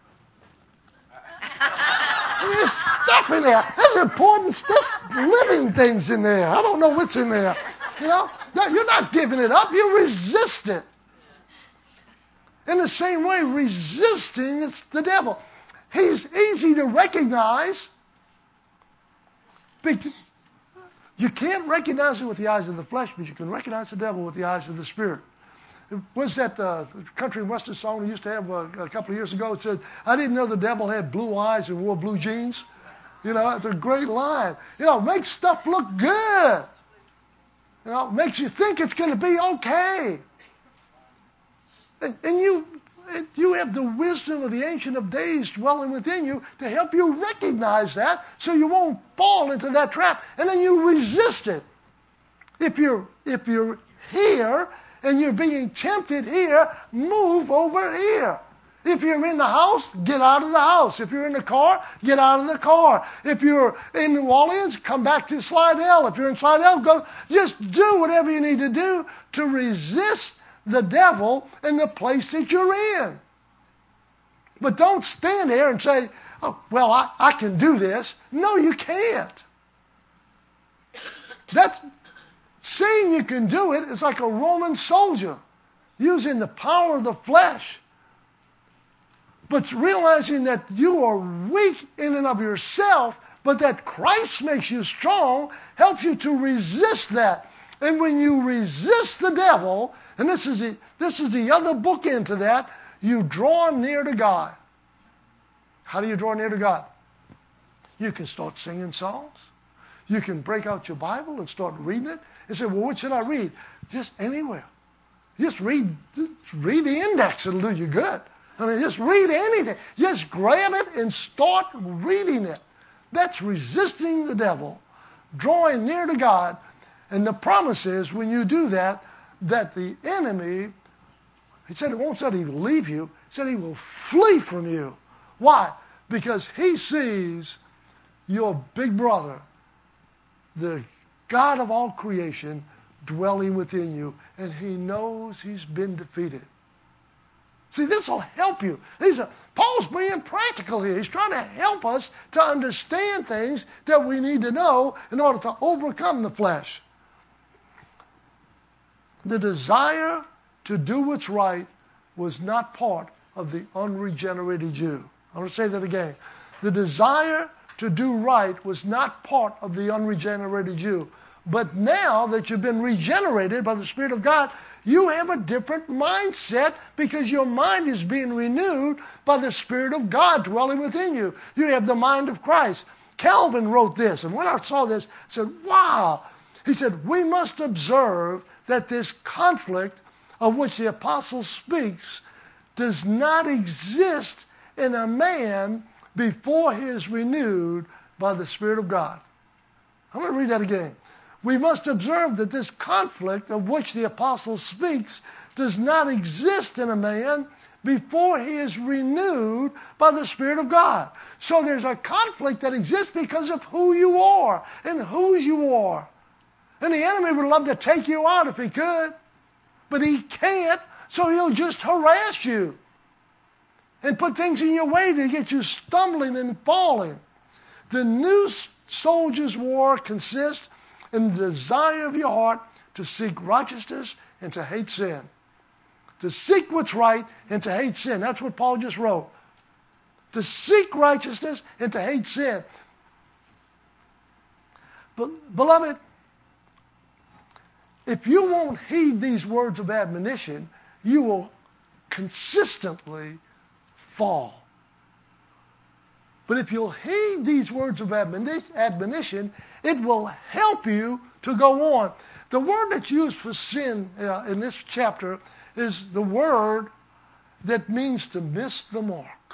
Speaker 1: There's stuff in there. There's important, there's living things in there. I don't know what's in there. You know, you're not giving it up. You resist it. In the same way, resisting it's the devil. He's easy to recognize. You can't recognize it with the eyes of the flesh, but you can recognize the devil with the eyes of the Spirit. Was that uh, country and western song we used to have uh, a couple of years ago? It said, I didn't know the devil had blue eyes and wore blue jeans. You know, it's a great line. You know, makes stuff look good. You know, makes you think it's going to be okay. And, and you, you have the wisdom of the Ancient of Days dwelling within you to help you recognize that so you won't fall into that trap. And then you resist it. If you're, if you're here and you're being tempted here, move over here. If you're in the house, get out of the house. If you're in the car, get out of the car. If you're in New Orleans, come back to Slidell. If you're in Slidell, go. Just do whatever you need to do to resist the devil in the place that you're in. But don't stand there and say, oh, well, I, I can do this. No, you can't. That's saying you can do it is like a Roman soldier using the power of the flesh. But realizing that you are weak in and of yourself, but that Christ makes you strong, helps you to resist that. And when you resist the devil, and this is the, this is the other bookend to that, you draw near to God. How do you draw near to God? You can start singing songs. You can break out your Bible and start reading it. And say, well, what should I read? Just anywhere. Just read, just read the index. It'll do you good. I mean, just read anything. Just grab it and start reading it. That's resisting the devil, drawing near to God. And the promise is when you do that, that the enemy, he said it won't say he will leave you. He said he will flee from you. Why? Because he sees your big brother, the God of all creation, dwelling within you, and he knows he's been defeated. See, this will help you. These are, Paul's being practical here. He's trying to help us to understand things that we need to know in order to overcome the flesh. The desire to do what's right was not part of the unregenerated Jew. I want to say that again. The desire to do right was not part of the unregenerated Jew. But now that you've been regenerated by the Spirit of God, you have a different mindset because your mind is being renewed by the Spirit of God dwelling within you. You have the mind of Christ. Calvin wrote this, and when I saw this, I said, wow. He said, we must observe that this conflict of which the apostle speaks does not exist in a man before he is renewed by the Spirit of God. I'm going to read that again. We must observe that this conflict of which the apostle speaks does not exist in a man before he is renewed by the Spirit of God. So there's a conflict that exists because of who you are and whose you are. And the enemy would love to take you out if he could, but he can't, so he'll just harass you and put things in your way to get you stumbling and falling. The new soldier's war consists in the desire of your heart to seek righteousness and to hate sin. To seek what's right and to hate sin. That's what Paul just wrote. To seek righteousness and to hate sin. But, beloved, if you won't heed these words of admonition, you will consistently fall. But if you'll heed these words of admonition, it will help you to go on. The word that's used for sin uh, in this chapter is the word that means to miss the mark.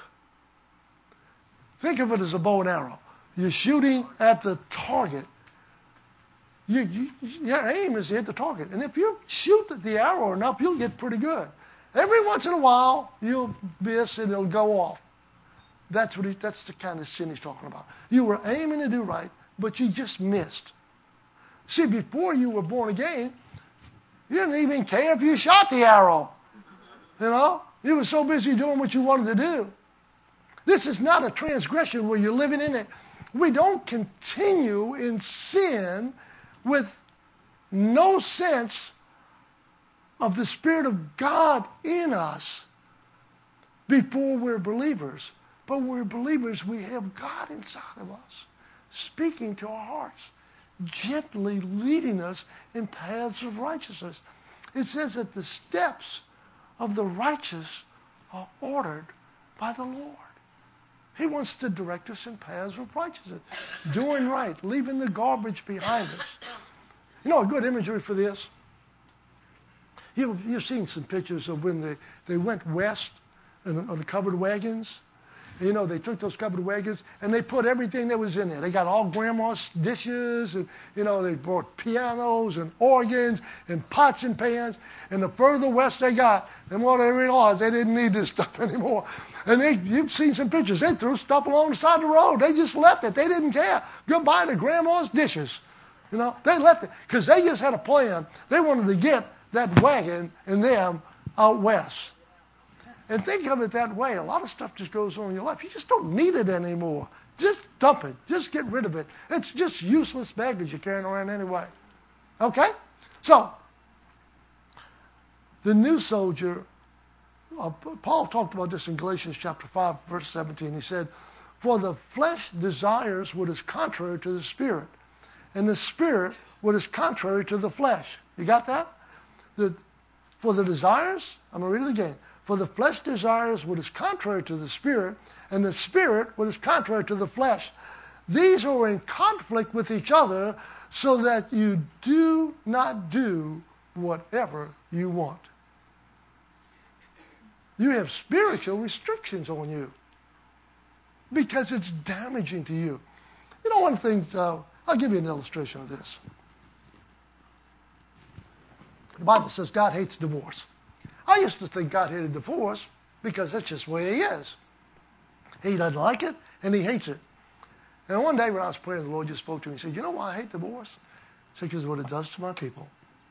Speaker 1: Think of it as a bow and arrow. You're shooting at the target. You, you, your aim is to hit the target. And if you shoot the arrow enough, you'll get pretty good. Every once in a while, you'll miss and it'll go off. That's what he, that's the kind of sin he's talking about. You were aiming to do right, but you just missed. See, before you were born again, you didn't even care if you shot the arrow. You know? You were so busy doing what you wanted to do. This is not a transgression where you're living in it. We don't continue in sin with no sense of the Spirit of God in us before we're believers. But we're believers, we have God inside of us, speaking to our hearts, gently leading us in paths of righteousness. It says that the steps of the righteous are ordered by the Lord. He wants to direct us in paths of righteousness, doing right, leaving the garbage behind us. You know a good imagery for this? You've, you've seen some pictures of when they, they went west on the covered wagons. You know, they took those covered wagons and they put everything that was in there. They got all grandma's dishes and, you know, they brought pianos and organs and pots and pans. And the further west they got, the more they realized they didn't need this stuff anymore. And they, you've seen some pictures. They threw stuff along the side of the road. They just left it. They didn't care. Goodbye to grandma's dishes. You know, they left it because they just had a plan. They wanted to get that wagon and them out west. And think of it that way. A lot of stuff just goes on in your life. You just don't need it anymore. Just dump it. Just get rid of it. It's just useless baggage you're carrying around anyway. Okay? So, the new soldier, uh, Paul talked about this in Galatians chapter five, verse seventeen. He said, for the flesh desires what is contrary to the spirit, and the spirit what is contrary to the flesh. You got that? The, for the desires, I'm going to read it again. For the flesh desires what is contrary to the spirit, and the spirit what is contrary to the flesh. These are in conflict with each other, so that you do not do whatever you want. You have spiritual restrictions on you because it's damaging to you. You know, one of the things, uh, I'll give you an illustration of this. The Bible says God hates divorce. I used to think God hated divorce because that's just the way he is. He doesn't like it, and he hates it. And one day when I was praying, the Lord just spoke to me. He said, you know why I hate divorce? He said, because of what it does to my people.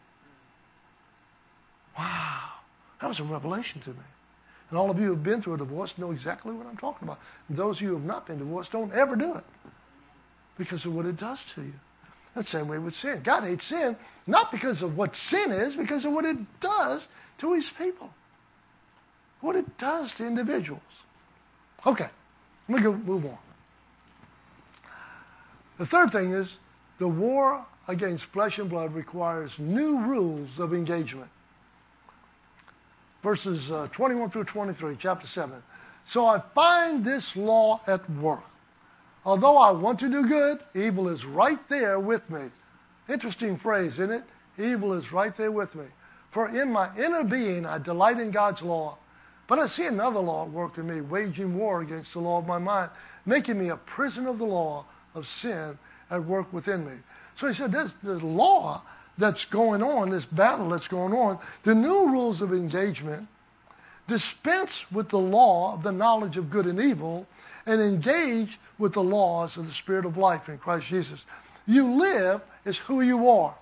Speaker 1: Wow. That was a revelation to me. And all of you who have been through a divorce know exactly what I'm talking about. And those of you who have not been divorced, don't ever do it because of what it does to you. That's the same way with sin. God hates sin, not because of what sin is, because of what it does to his people. What it does to individuals. Okay, let me go move on. The third thing is the war against flesh and blood requires new rules of engagement. Verses uh, twenty-one through twenty-three, chapter seven. So I find this law at work. Although I want to do good, evil is right there with me. Interesting phrase, isn't it? Evil is right there with me. For in my inner being I delight in God's law. But I see another law at work in me, waging war against the law of my mind, making me a prisoner of the law of sin at work within me. So he said, there's the law that's going on, this battle that's going on, the new rules of engagement dispense with the law of the knowledge of good and evil and engage with the laws of the Spirit of life in Christ Jesus. You live as who you are.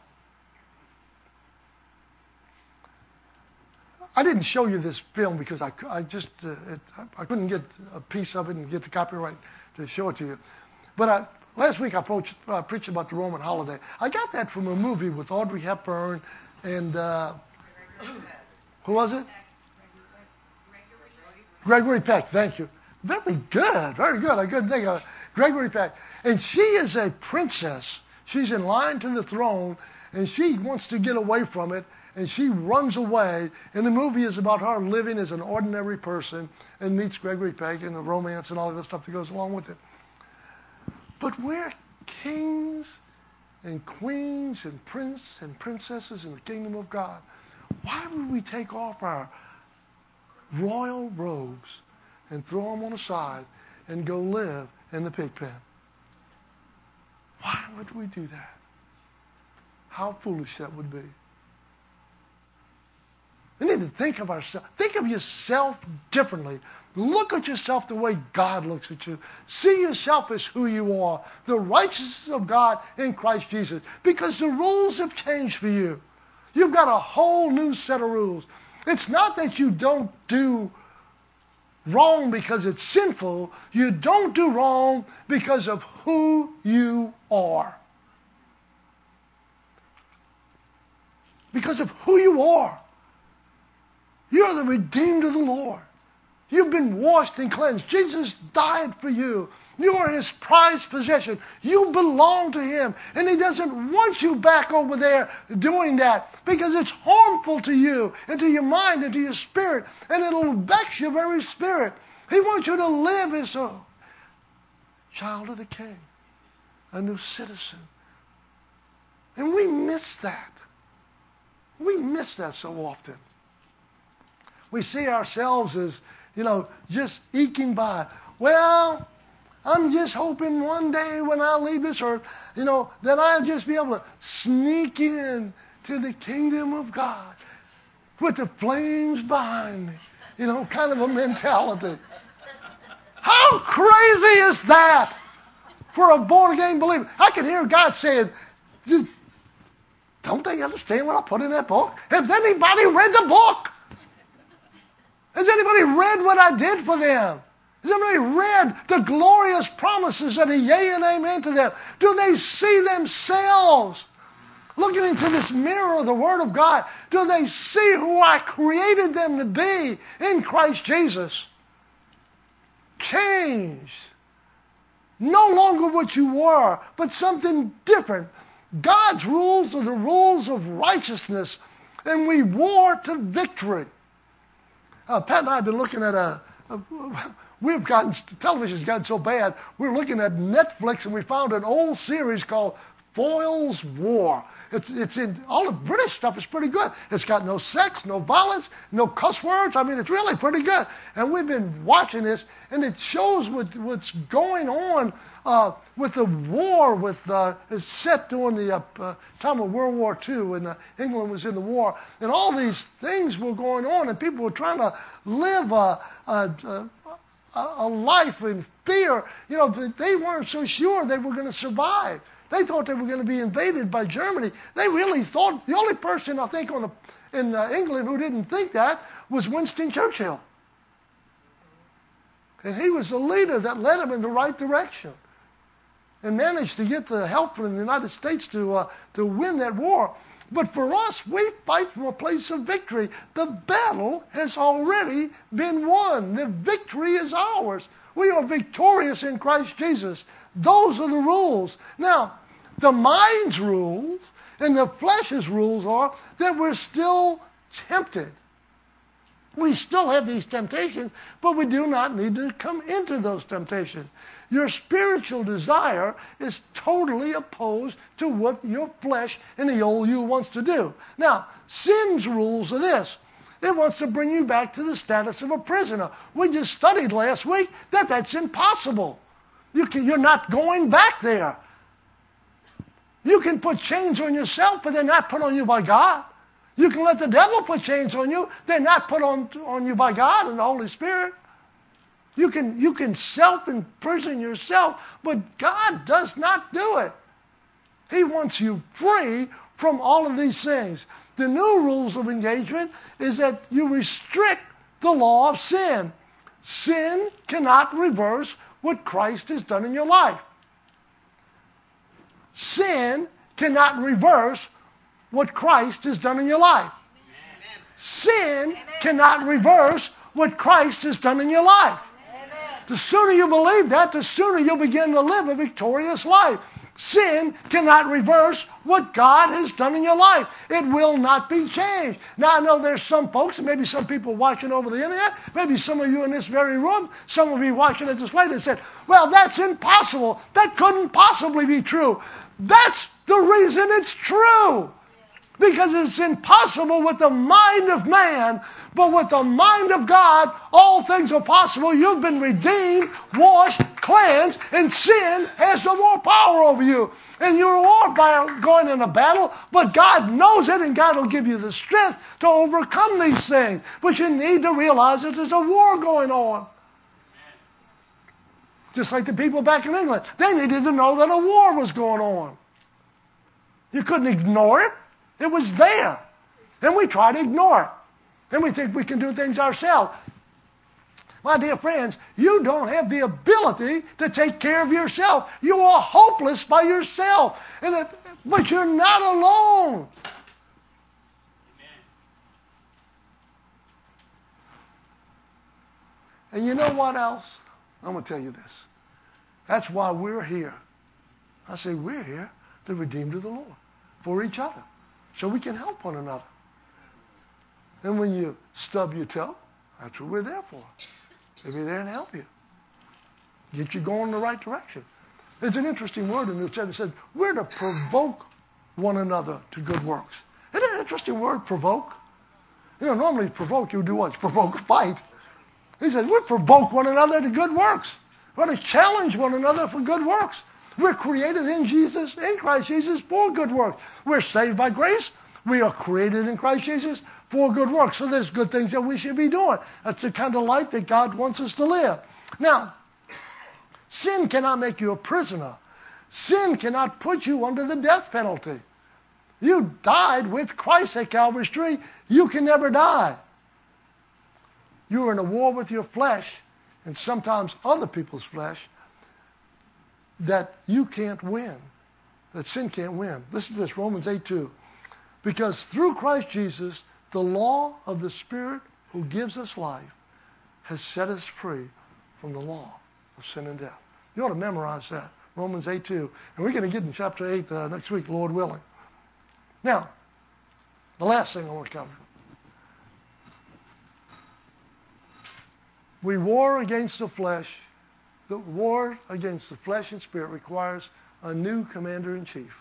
Speaker 1: I didn't show you this film because I, I just uh, it, I couldn't get a piece of it and get the copyright to show it to you. But I, last week I approached, uh, preached about the Roman holiday. I got that from a movie with Audrey Hepburn and uh, who was it? Gregory Peck. Thank you. Very good. Very good. I couldn't think of it. Gregory Peck. And she is a princess. She's in line to the throne, and she wants to get away from it. And she runs away, and the movie is about her living as an ordinary person and meets Gregory Peck and the romance and all of the stuff that goes along with it. But we're kings and queens and princes and princesses in the kingdom of God. Why would we take off our royal robes and throw them on the side and go live in the pig pen? Why would we do that? how foolish that would be. We need to think of ourselves. Think of yourself differently. Look at yourself the way God looks at you. See yourself as who you are, the righteousness of God in Christ Jesus. Because the rules have changed for you. You've got a whole new set of rules. It's not that you don't do wrong because it's sinful. You don't do wrong because of who you are. Because of who you are. You're the redeemed of the Lord. You've been washed and cleansed. Jesus died for you. You are His prized possession. You belong to Him. And He doesn't want you back over there doing that because it's harmful to you and to your mind and to your spirit. And it'll vex your very spirit. He wants you to live as a child of the King, a new citizen. And we miss that. We miss that so often. We see ourselves as, you know, just eking by. Well, I'm just hoping one day when I leave this earth, you know, that I'll just be able to sneak in to the kingdom of God with the flames behind me. You know, kind of a mentality. How crazy is that for a born-again believer? I can hear God saying, don't they understand what I put in that book? Has anybody read the book? Has anybody read what I did for them? Has anybody read the glorious promises that are yea and amen to them? Do they see themselves looking into this mirror of the Word of God? Do they see who I created them to be in Christ Jesus? Changed. No longer what you were, but something different. God's rules are the rules of righteousness, and we war to victory. Uh, Pat and I have been looking at a, a, we've gotten, television's gotten so bad, we're looking at Netflix and we found an old series called Foyle's War. It's, it's in, all the British stuff is pretty good. It's got no sex, no violence, no cuss words. I mean, it's really pretty good. And we've been watching this, and it shows what, what's going on uh, with the war. With uh, it's set during the uh, uh, time of World War Two, when uh, England was in the war. And all these things were going on, and people were trying to live a, a, a, a life in fear. You know, they weren't so sure they were going to survive. They thought they were going to be invaded by Germany. They really thought, the only person I think on the, in uh, England who didn't think that was Winston Churchill. And he was the leader that led them in the right direction and managed to get the help from the United States to, uh, to win that war. But for us, we fight from a place of victory. The battle has already been won. The victory is ours. We are victorious in Christ Jesus. Those are the rules. Now, the mind's rules and the flesh's rules are that we're still tempted. We still have these temptations, but we do not need to come into those temptations. Your spiritual desire is totally opposed to what your flesh and the old you wants to do. Now, sin's rules are this. It wants to bring you back to the status of a prisoner. We just studied last week that that's impossible. You can, you're not going back there. You can put chains on yourself, but they're not put on you by God. You can let the devil put chains on you. They're not put on, on you by God and the Holy Spirit. You can, you can self-imprison yourself, but God does not do it. He wants you free from all of these things. The new rules of engagement is that you restrict the law of sin. Sin cannot reverse what Christ has done in your life. Sin cannot reverse what Christ has done in your life. Amen. Sin Amen. Cannot reverse what Christ has done in your life. Amen. The sooner you believe that, the sooner you'll begin to live a victorious life. Sin cannot reverse what God has done in your life. It will not be changed. Now, I know there's some folks, and maybe some people watching over the internet, maybe some of you in this very room, some of you watching it this later, and said, well, that's impossible. That couldn't possibly be true. That's the reason it's true. Because it's impossible with the mind of man, but with the mind of God, all things are possible. You've been redeemed, washed, cleansed, and sin has no more power over you. And you're war by going in a battle, but God knows it, and God will give you the strength to overcome these things. But you need to realize that there's a war going on. Just like the people back in England. They needed to know that a war was going on. You couldn't ignore it. It was there. And we try to ignore it. And we think we can do things ourselves. My dear friends, you don't have the ability to take care of yourself. You are hopeless by yourself. And it, but you're not alone. And you know what else? I'm going to tell you this. That's why we're here. I say we're here, the redeemed of the Lord, for each other, so we can help one another. And when you stub your toe, that's what we're there for. We'll be there to help you. Get you going in the right direction. It's an interesting word in the New Testament. It says we're to provoke one another to good works. Isn't it an interesting word, provoke? You know, normally provoke, you do what? Provoke a fight. He says we provoke one another to good works. We're to challenge one another for good works. We're created in Jesus, in Christ Jesus, for good works. We're saved by grace. We are created in Christ Jesus for good works. So there's good things that we should be doing. That's the kind of life that God wants us to live. Now, sin cannot make you a prisoner. Sin cannot put you under the death penalty. You died with Christ at Calvary's tree. You can never die. You're in a war with your flesh, and sometimes other people's flesh, that you can't win, that sin can't win. Listen to this, Romans eight two. Because through Christ Jesus, the law of the Spirit who gives us life has set us free from the law of sin and death. You ought to memorize that, Romans eight two. And we're going to get in chapter eight uh, next week, Lord willing. Now, the last thing I want to cover. We war against the flesh. The war against the flesh and spirit requires a new commander-in-chief.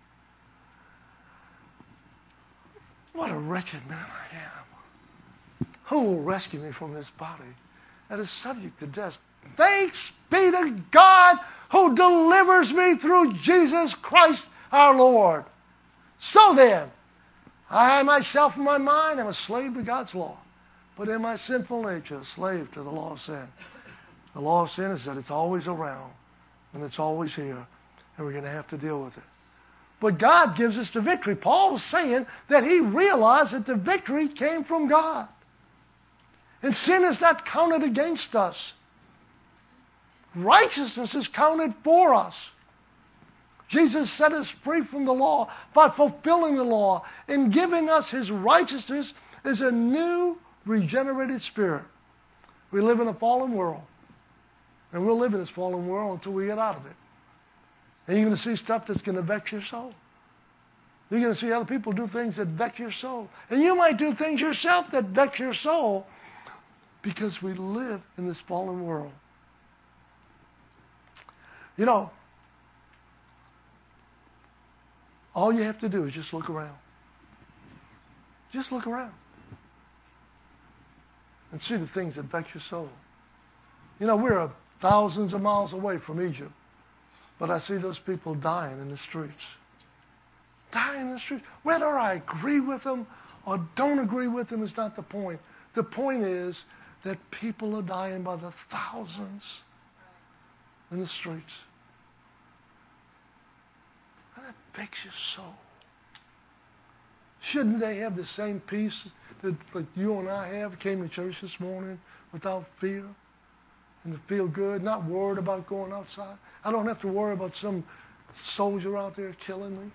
Speaker 1: What a wretched man I am. Who will rescue me from this body that is subject to death? Thanks be to God who delivers me through Jesus Christ our Lord. So then, I myself in my mind am a slave to God's law, but in my sinful nature, a slave to the law of sin. The law of sin is that it's always around, and it's always here, and we're going to have to deal with it. But God gives us the victory. Paul was saying that he realized that the victory came from God. And sin is not counted against us. Righteousness is counted for us. Jesus set us free from the law by fulfilling the law and giving us his righteousness as a new regenerated spirit. We live in a fallen world. And we'll live in this fallen world until we get out of it. And you're going to see stuff that's going to vex your soul. You're going to see other people do things that vex your soul. And you might do things yourself that vex your soul because we live in this fallen world. You know, all you have to do is just look around. Just look around. And see the things that vex your soul. You know, we're thousands of miles away from Egypt. But I see those people dying in the streets. Dying in the streets. Whether I agree with them or don't agree with them is not the point. The point is that people are dying by the thousands in the streets. And that breaks your soul. Shouldn't they have the same peace that like you and I have? Came to church this morning without fear and to feel good, not worried about going outside. I don't have to worry about some soldier out there killing me.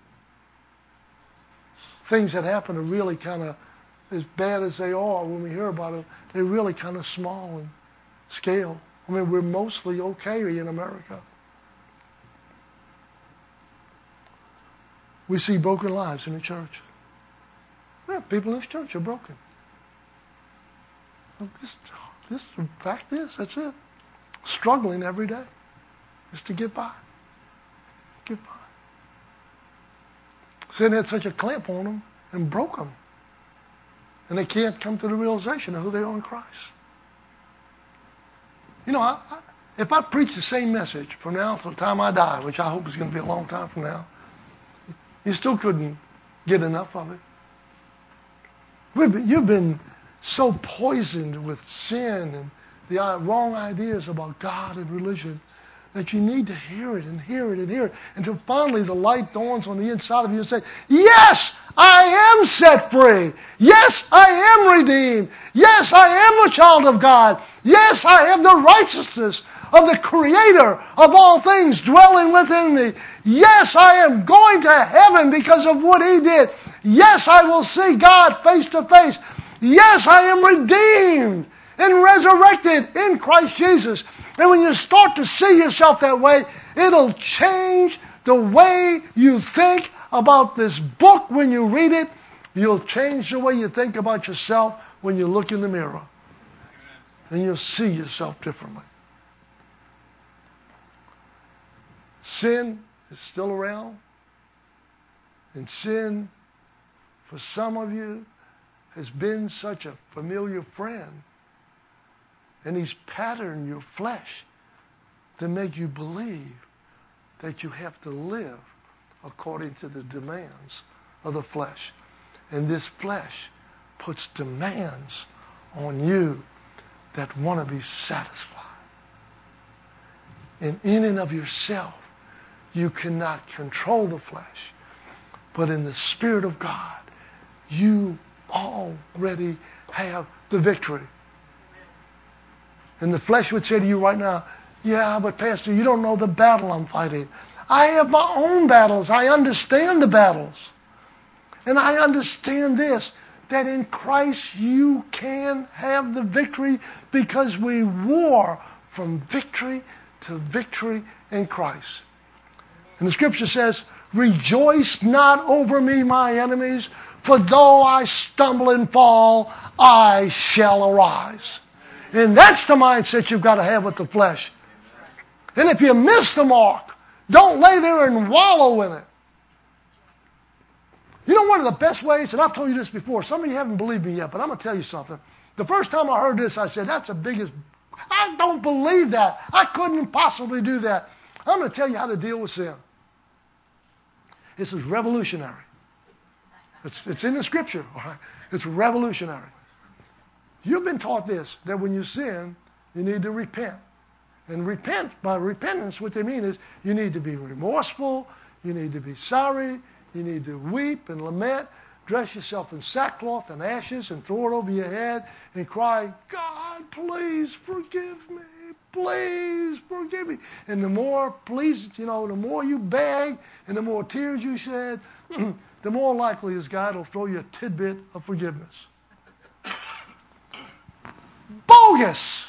Speaker 1: Things that happen are really kind of, as bad as they are when we hear about them, they're really kind of small in scale. I mean, we're mostly okay in America. We see broken lives in the church. Yeah, people in this church are broken. This, this fact is, that's it. Struggling every day just to get by. Get by. Sin had such a clamp on them, and broke them. And they can't come to the realization of who they are in Christ. You know, I, I, if I preach the same message from now till the time I die, which I hope is going to be a long time from now, you still couldn't get enough of it. We've been, you've been so poisoned with sin and the wrong ideas about God and religion that you need to hear it and hear it and hear it until finally the light dawns on the inside of you and say, yes, I am set free. Yes, I am redeemed. Yes, I am a child of God. Yes, I have the righteousness of the Creator of all things dwelling within me. Yes, I am going to heaven because of what He did. Yes, I will see God face to face. Yes, I am redeemed and resurrected in Christ Jesus. And when you start to see yourself that way, it'll change the way you think about this book when you read it. You'll change the way you think about yourself when you look in the mirror. And you'll see yourself differently. Sin is still around. And sin, for some of you, has been such a familiar friend. And he's patterned your flesh to make you believe that you have to live according to the demands of the flesh. And this flesh puts demands on you that want to be satisfied. And in and of yourself, you cannot control the flesh. But in the Spirit of God, you already have the victory. And the flesh would say to you right now, yeah, but Pastor, you don't know the battle I'm fighting. I have my own battles. I understand the battles. And I understand this, that in Christ you can have the victory because we war from victory to victory in Christ. And the scripture says, rejoice not over me, my enemies, for though I stumble and fall, I shall arise. And that's the mindset you've got to have with the flesh. And if you miss the mark, don't lay there and wallow in it. You know, one of the best ways, and I've told you this before, some of you haven't believed me yet, but I'm going to tell you something. The first time I heard this, I said, that's the biggest, I don't believe that. I couldn't possibly do that. I'm going to tell you how to deal with sin. This is revolutionary. It's, it's in the scripture, all right? It's revolutionary. You've been taught this, that when you sin, you need to repent. And repent, by repentance, what they mean is you need to be remorseful, you need to be sorry, you need to weep and lament, dress yourself in sackcloth and ashes and throw it over your head and cry, God, please forgive me. Please forgive me. And the more, please, you know, the more you beg and the more tears you shed, the more likely is God will throw you a tidbit of forgiveness. Bogus.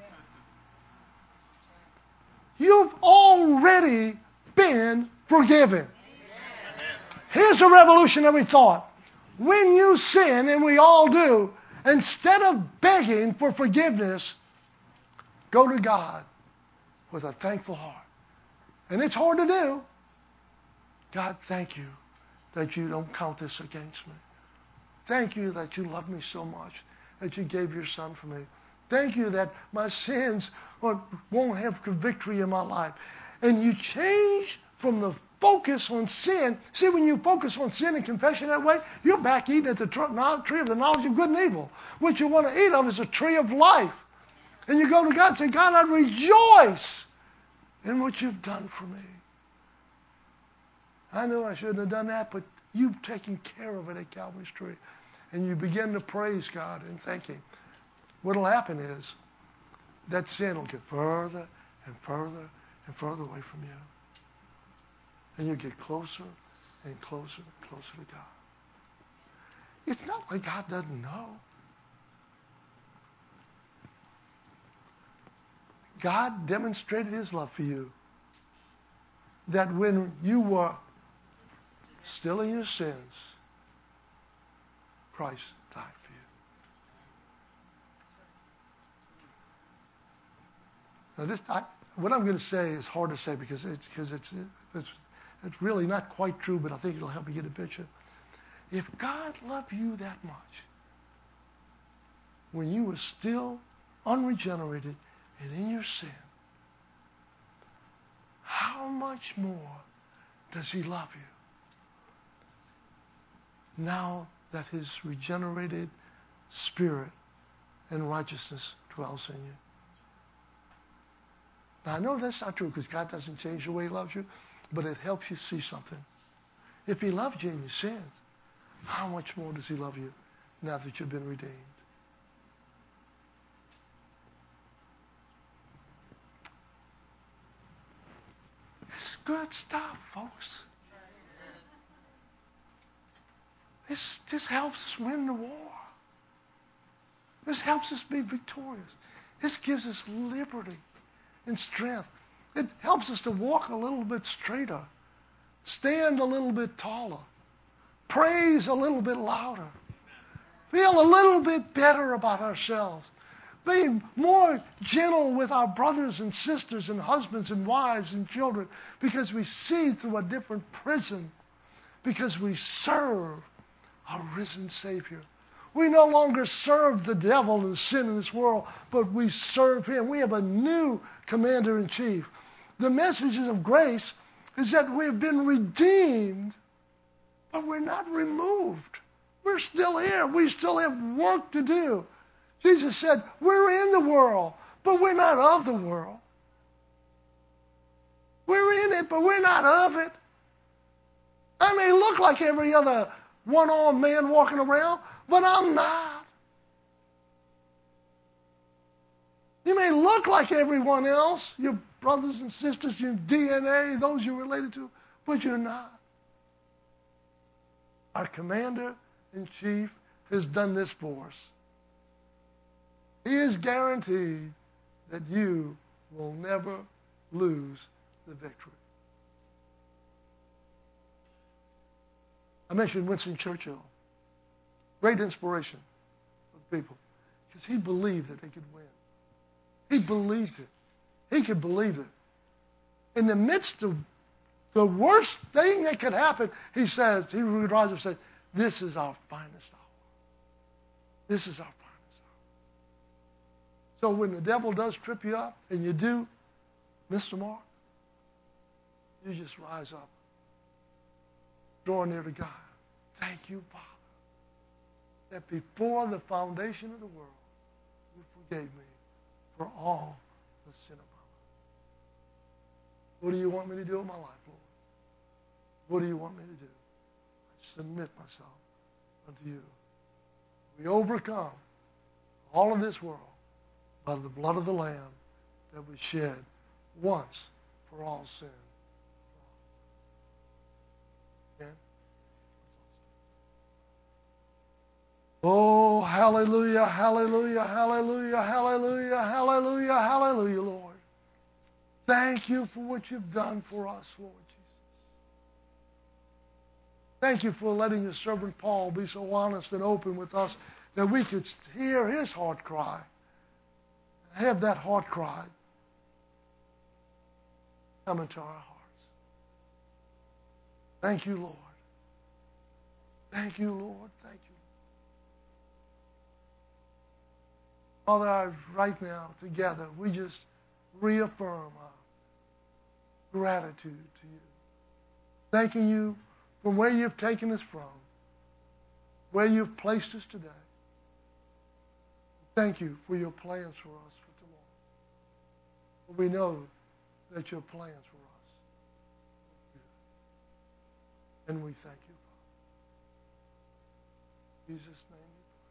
Speaker 1: You've already been forgiven. Here's a revolutionary thought. When you sin, and we all do, instead of begging for forgiveness, go to God with a thankful heart. And it's hard to do. God, thank you that you don't count this against me. Thank you that you love me so much, that you gave your son for me. Thank you that my sins won't have victory in my life. And you change from the focus on sin. See, when you focus on sin and confession that way, you're back eating at the tree of the knowledge of good and evil. What you want to eat of is a tree of life. And you go to God and say, God, I rejoice in what you've done for me. I know I shouldn't have done that, but you've taken care of it at Calvary's tree. And you begin to praise God and thank Him. What will happen is that sin will get further and further and further away from you. And you get closer and closer and closer to God. It's not like God doesn't know. God demonstrated His love for you. That when you were still in your sins, Christ died for you. Now, this, I, what I'm going to say is hard to say because it's because it's, it's it's really not quite true, but I think it'll help you get a picture. If God loved you that much, when you were still unregenerated and in your sin, how much more does he love you now that his regenerated spirit and righteousness dwells in you? Now, I know that's not true because God doesn't change the way he loves you, but it helps you see something. If he loved you in your sins, how much more does he love you now that you've been redeemed? It's good stuff, folks. This, this helps us win the war. This helps us be victorious. This gives us liberty and strength. It helps us to walk a little bit straighter, stand a little bit taller, praise a little bit louder, feel a little bit better about ourselves, be more gentle with our brothers and sisters and husbands and wives and children because we see through a different prism, because we serve our risen Savior. We no longer serve the devil and sin in this world, but we serve him. We have a new commander-in-chief. The messages of grace is that we've been redeemed, but we're not removed. We're still here. We still have work to do. Jesus said, we're in the world, but we're not of the world. We're in it, but we're not of it. I may look like every other one-armed man walking around, but I'm not. You may look like everyone else, your brothers and sisters, your D N A, those you're related to, but you're not. Our commander-in-chief has done this for us. He is guaranteed that you will never lose the victory. I mentioned Winston Churchill. Great inspiration for people because he believed that they could win. He believed it. He could believe it. In the midst of the worst thing that could happen, he says, he would rise up and say, this is our finest hour. This is our finest hour. So when the devil does trip you up and you do miss the mark, you just rise up, draw near to God. Thank you, Father, that before the foundation of the world, you forgave me for all the sin of my life. What do you want me to do in my life, Lord? What do you want me to do? I submit myself unto you. We overcome all of this world by the blood of the Lamb that was shed once for all sin. Amen. Oh, hallelujah, hallelujah, hallelujah, hallelujah, hallelujah, hallelujah, Lord. Thank you for what you've done for us, Lord Jesus. Thank you for letting your servant Paul be so honest and open with us that we could hear his heart cry, have that heart cry come into our hearts. Thank you, Lord. Thank you, Lord. Thank you. Father, right now, together, we just reaffirm our gratitude to you. Thanking you from where you've taken us from, where you've placed us today. Thank you for your plans for us for tomorrow. We know that your plans for us are good. And we thank you, Father. In Jesus' name.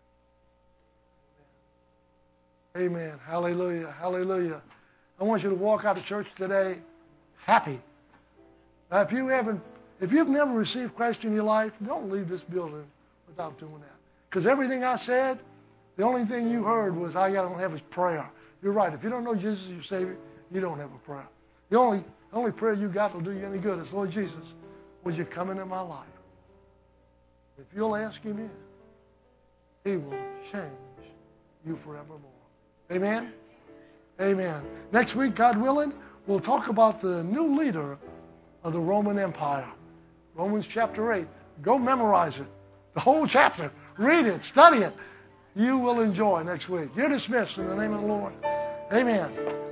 Speaker 1: Amen. Hallelujah. Hallelujah. I want you to walk out of church today happy. Now, if you haven't, if you've never received Christ in your life, don't leave this building without doing that. Because everything I said, the only thing you heard was all you got to have is prayer. You're right. If you don't know Jesus as your Savior, you don't have a prayer. The only, the only prayer you got will do you any good is, Lord Jesus, would you come into my life? If you'll ask him in, he will change you forevermore. Amen? Amen. Next week, God willing, we'll talk about the new leader of the Roman Empire. Romans chapter eight. Go memorize it. The whole chapter. Read it. Study it. You will enjoy next week. You're dismissed in the name of the Lord. Amen.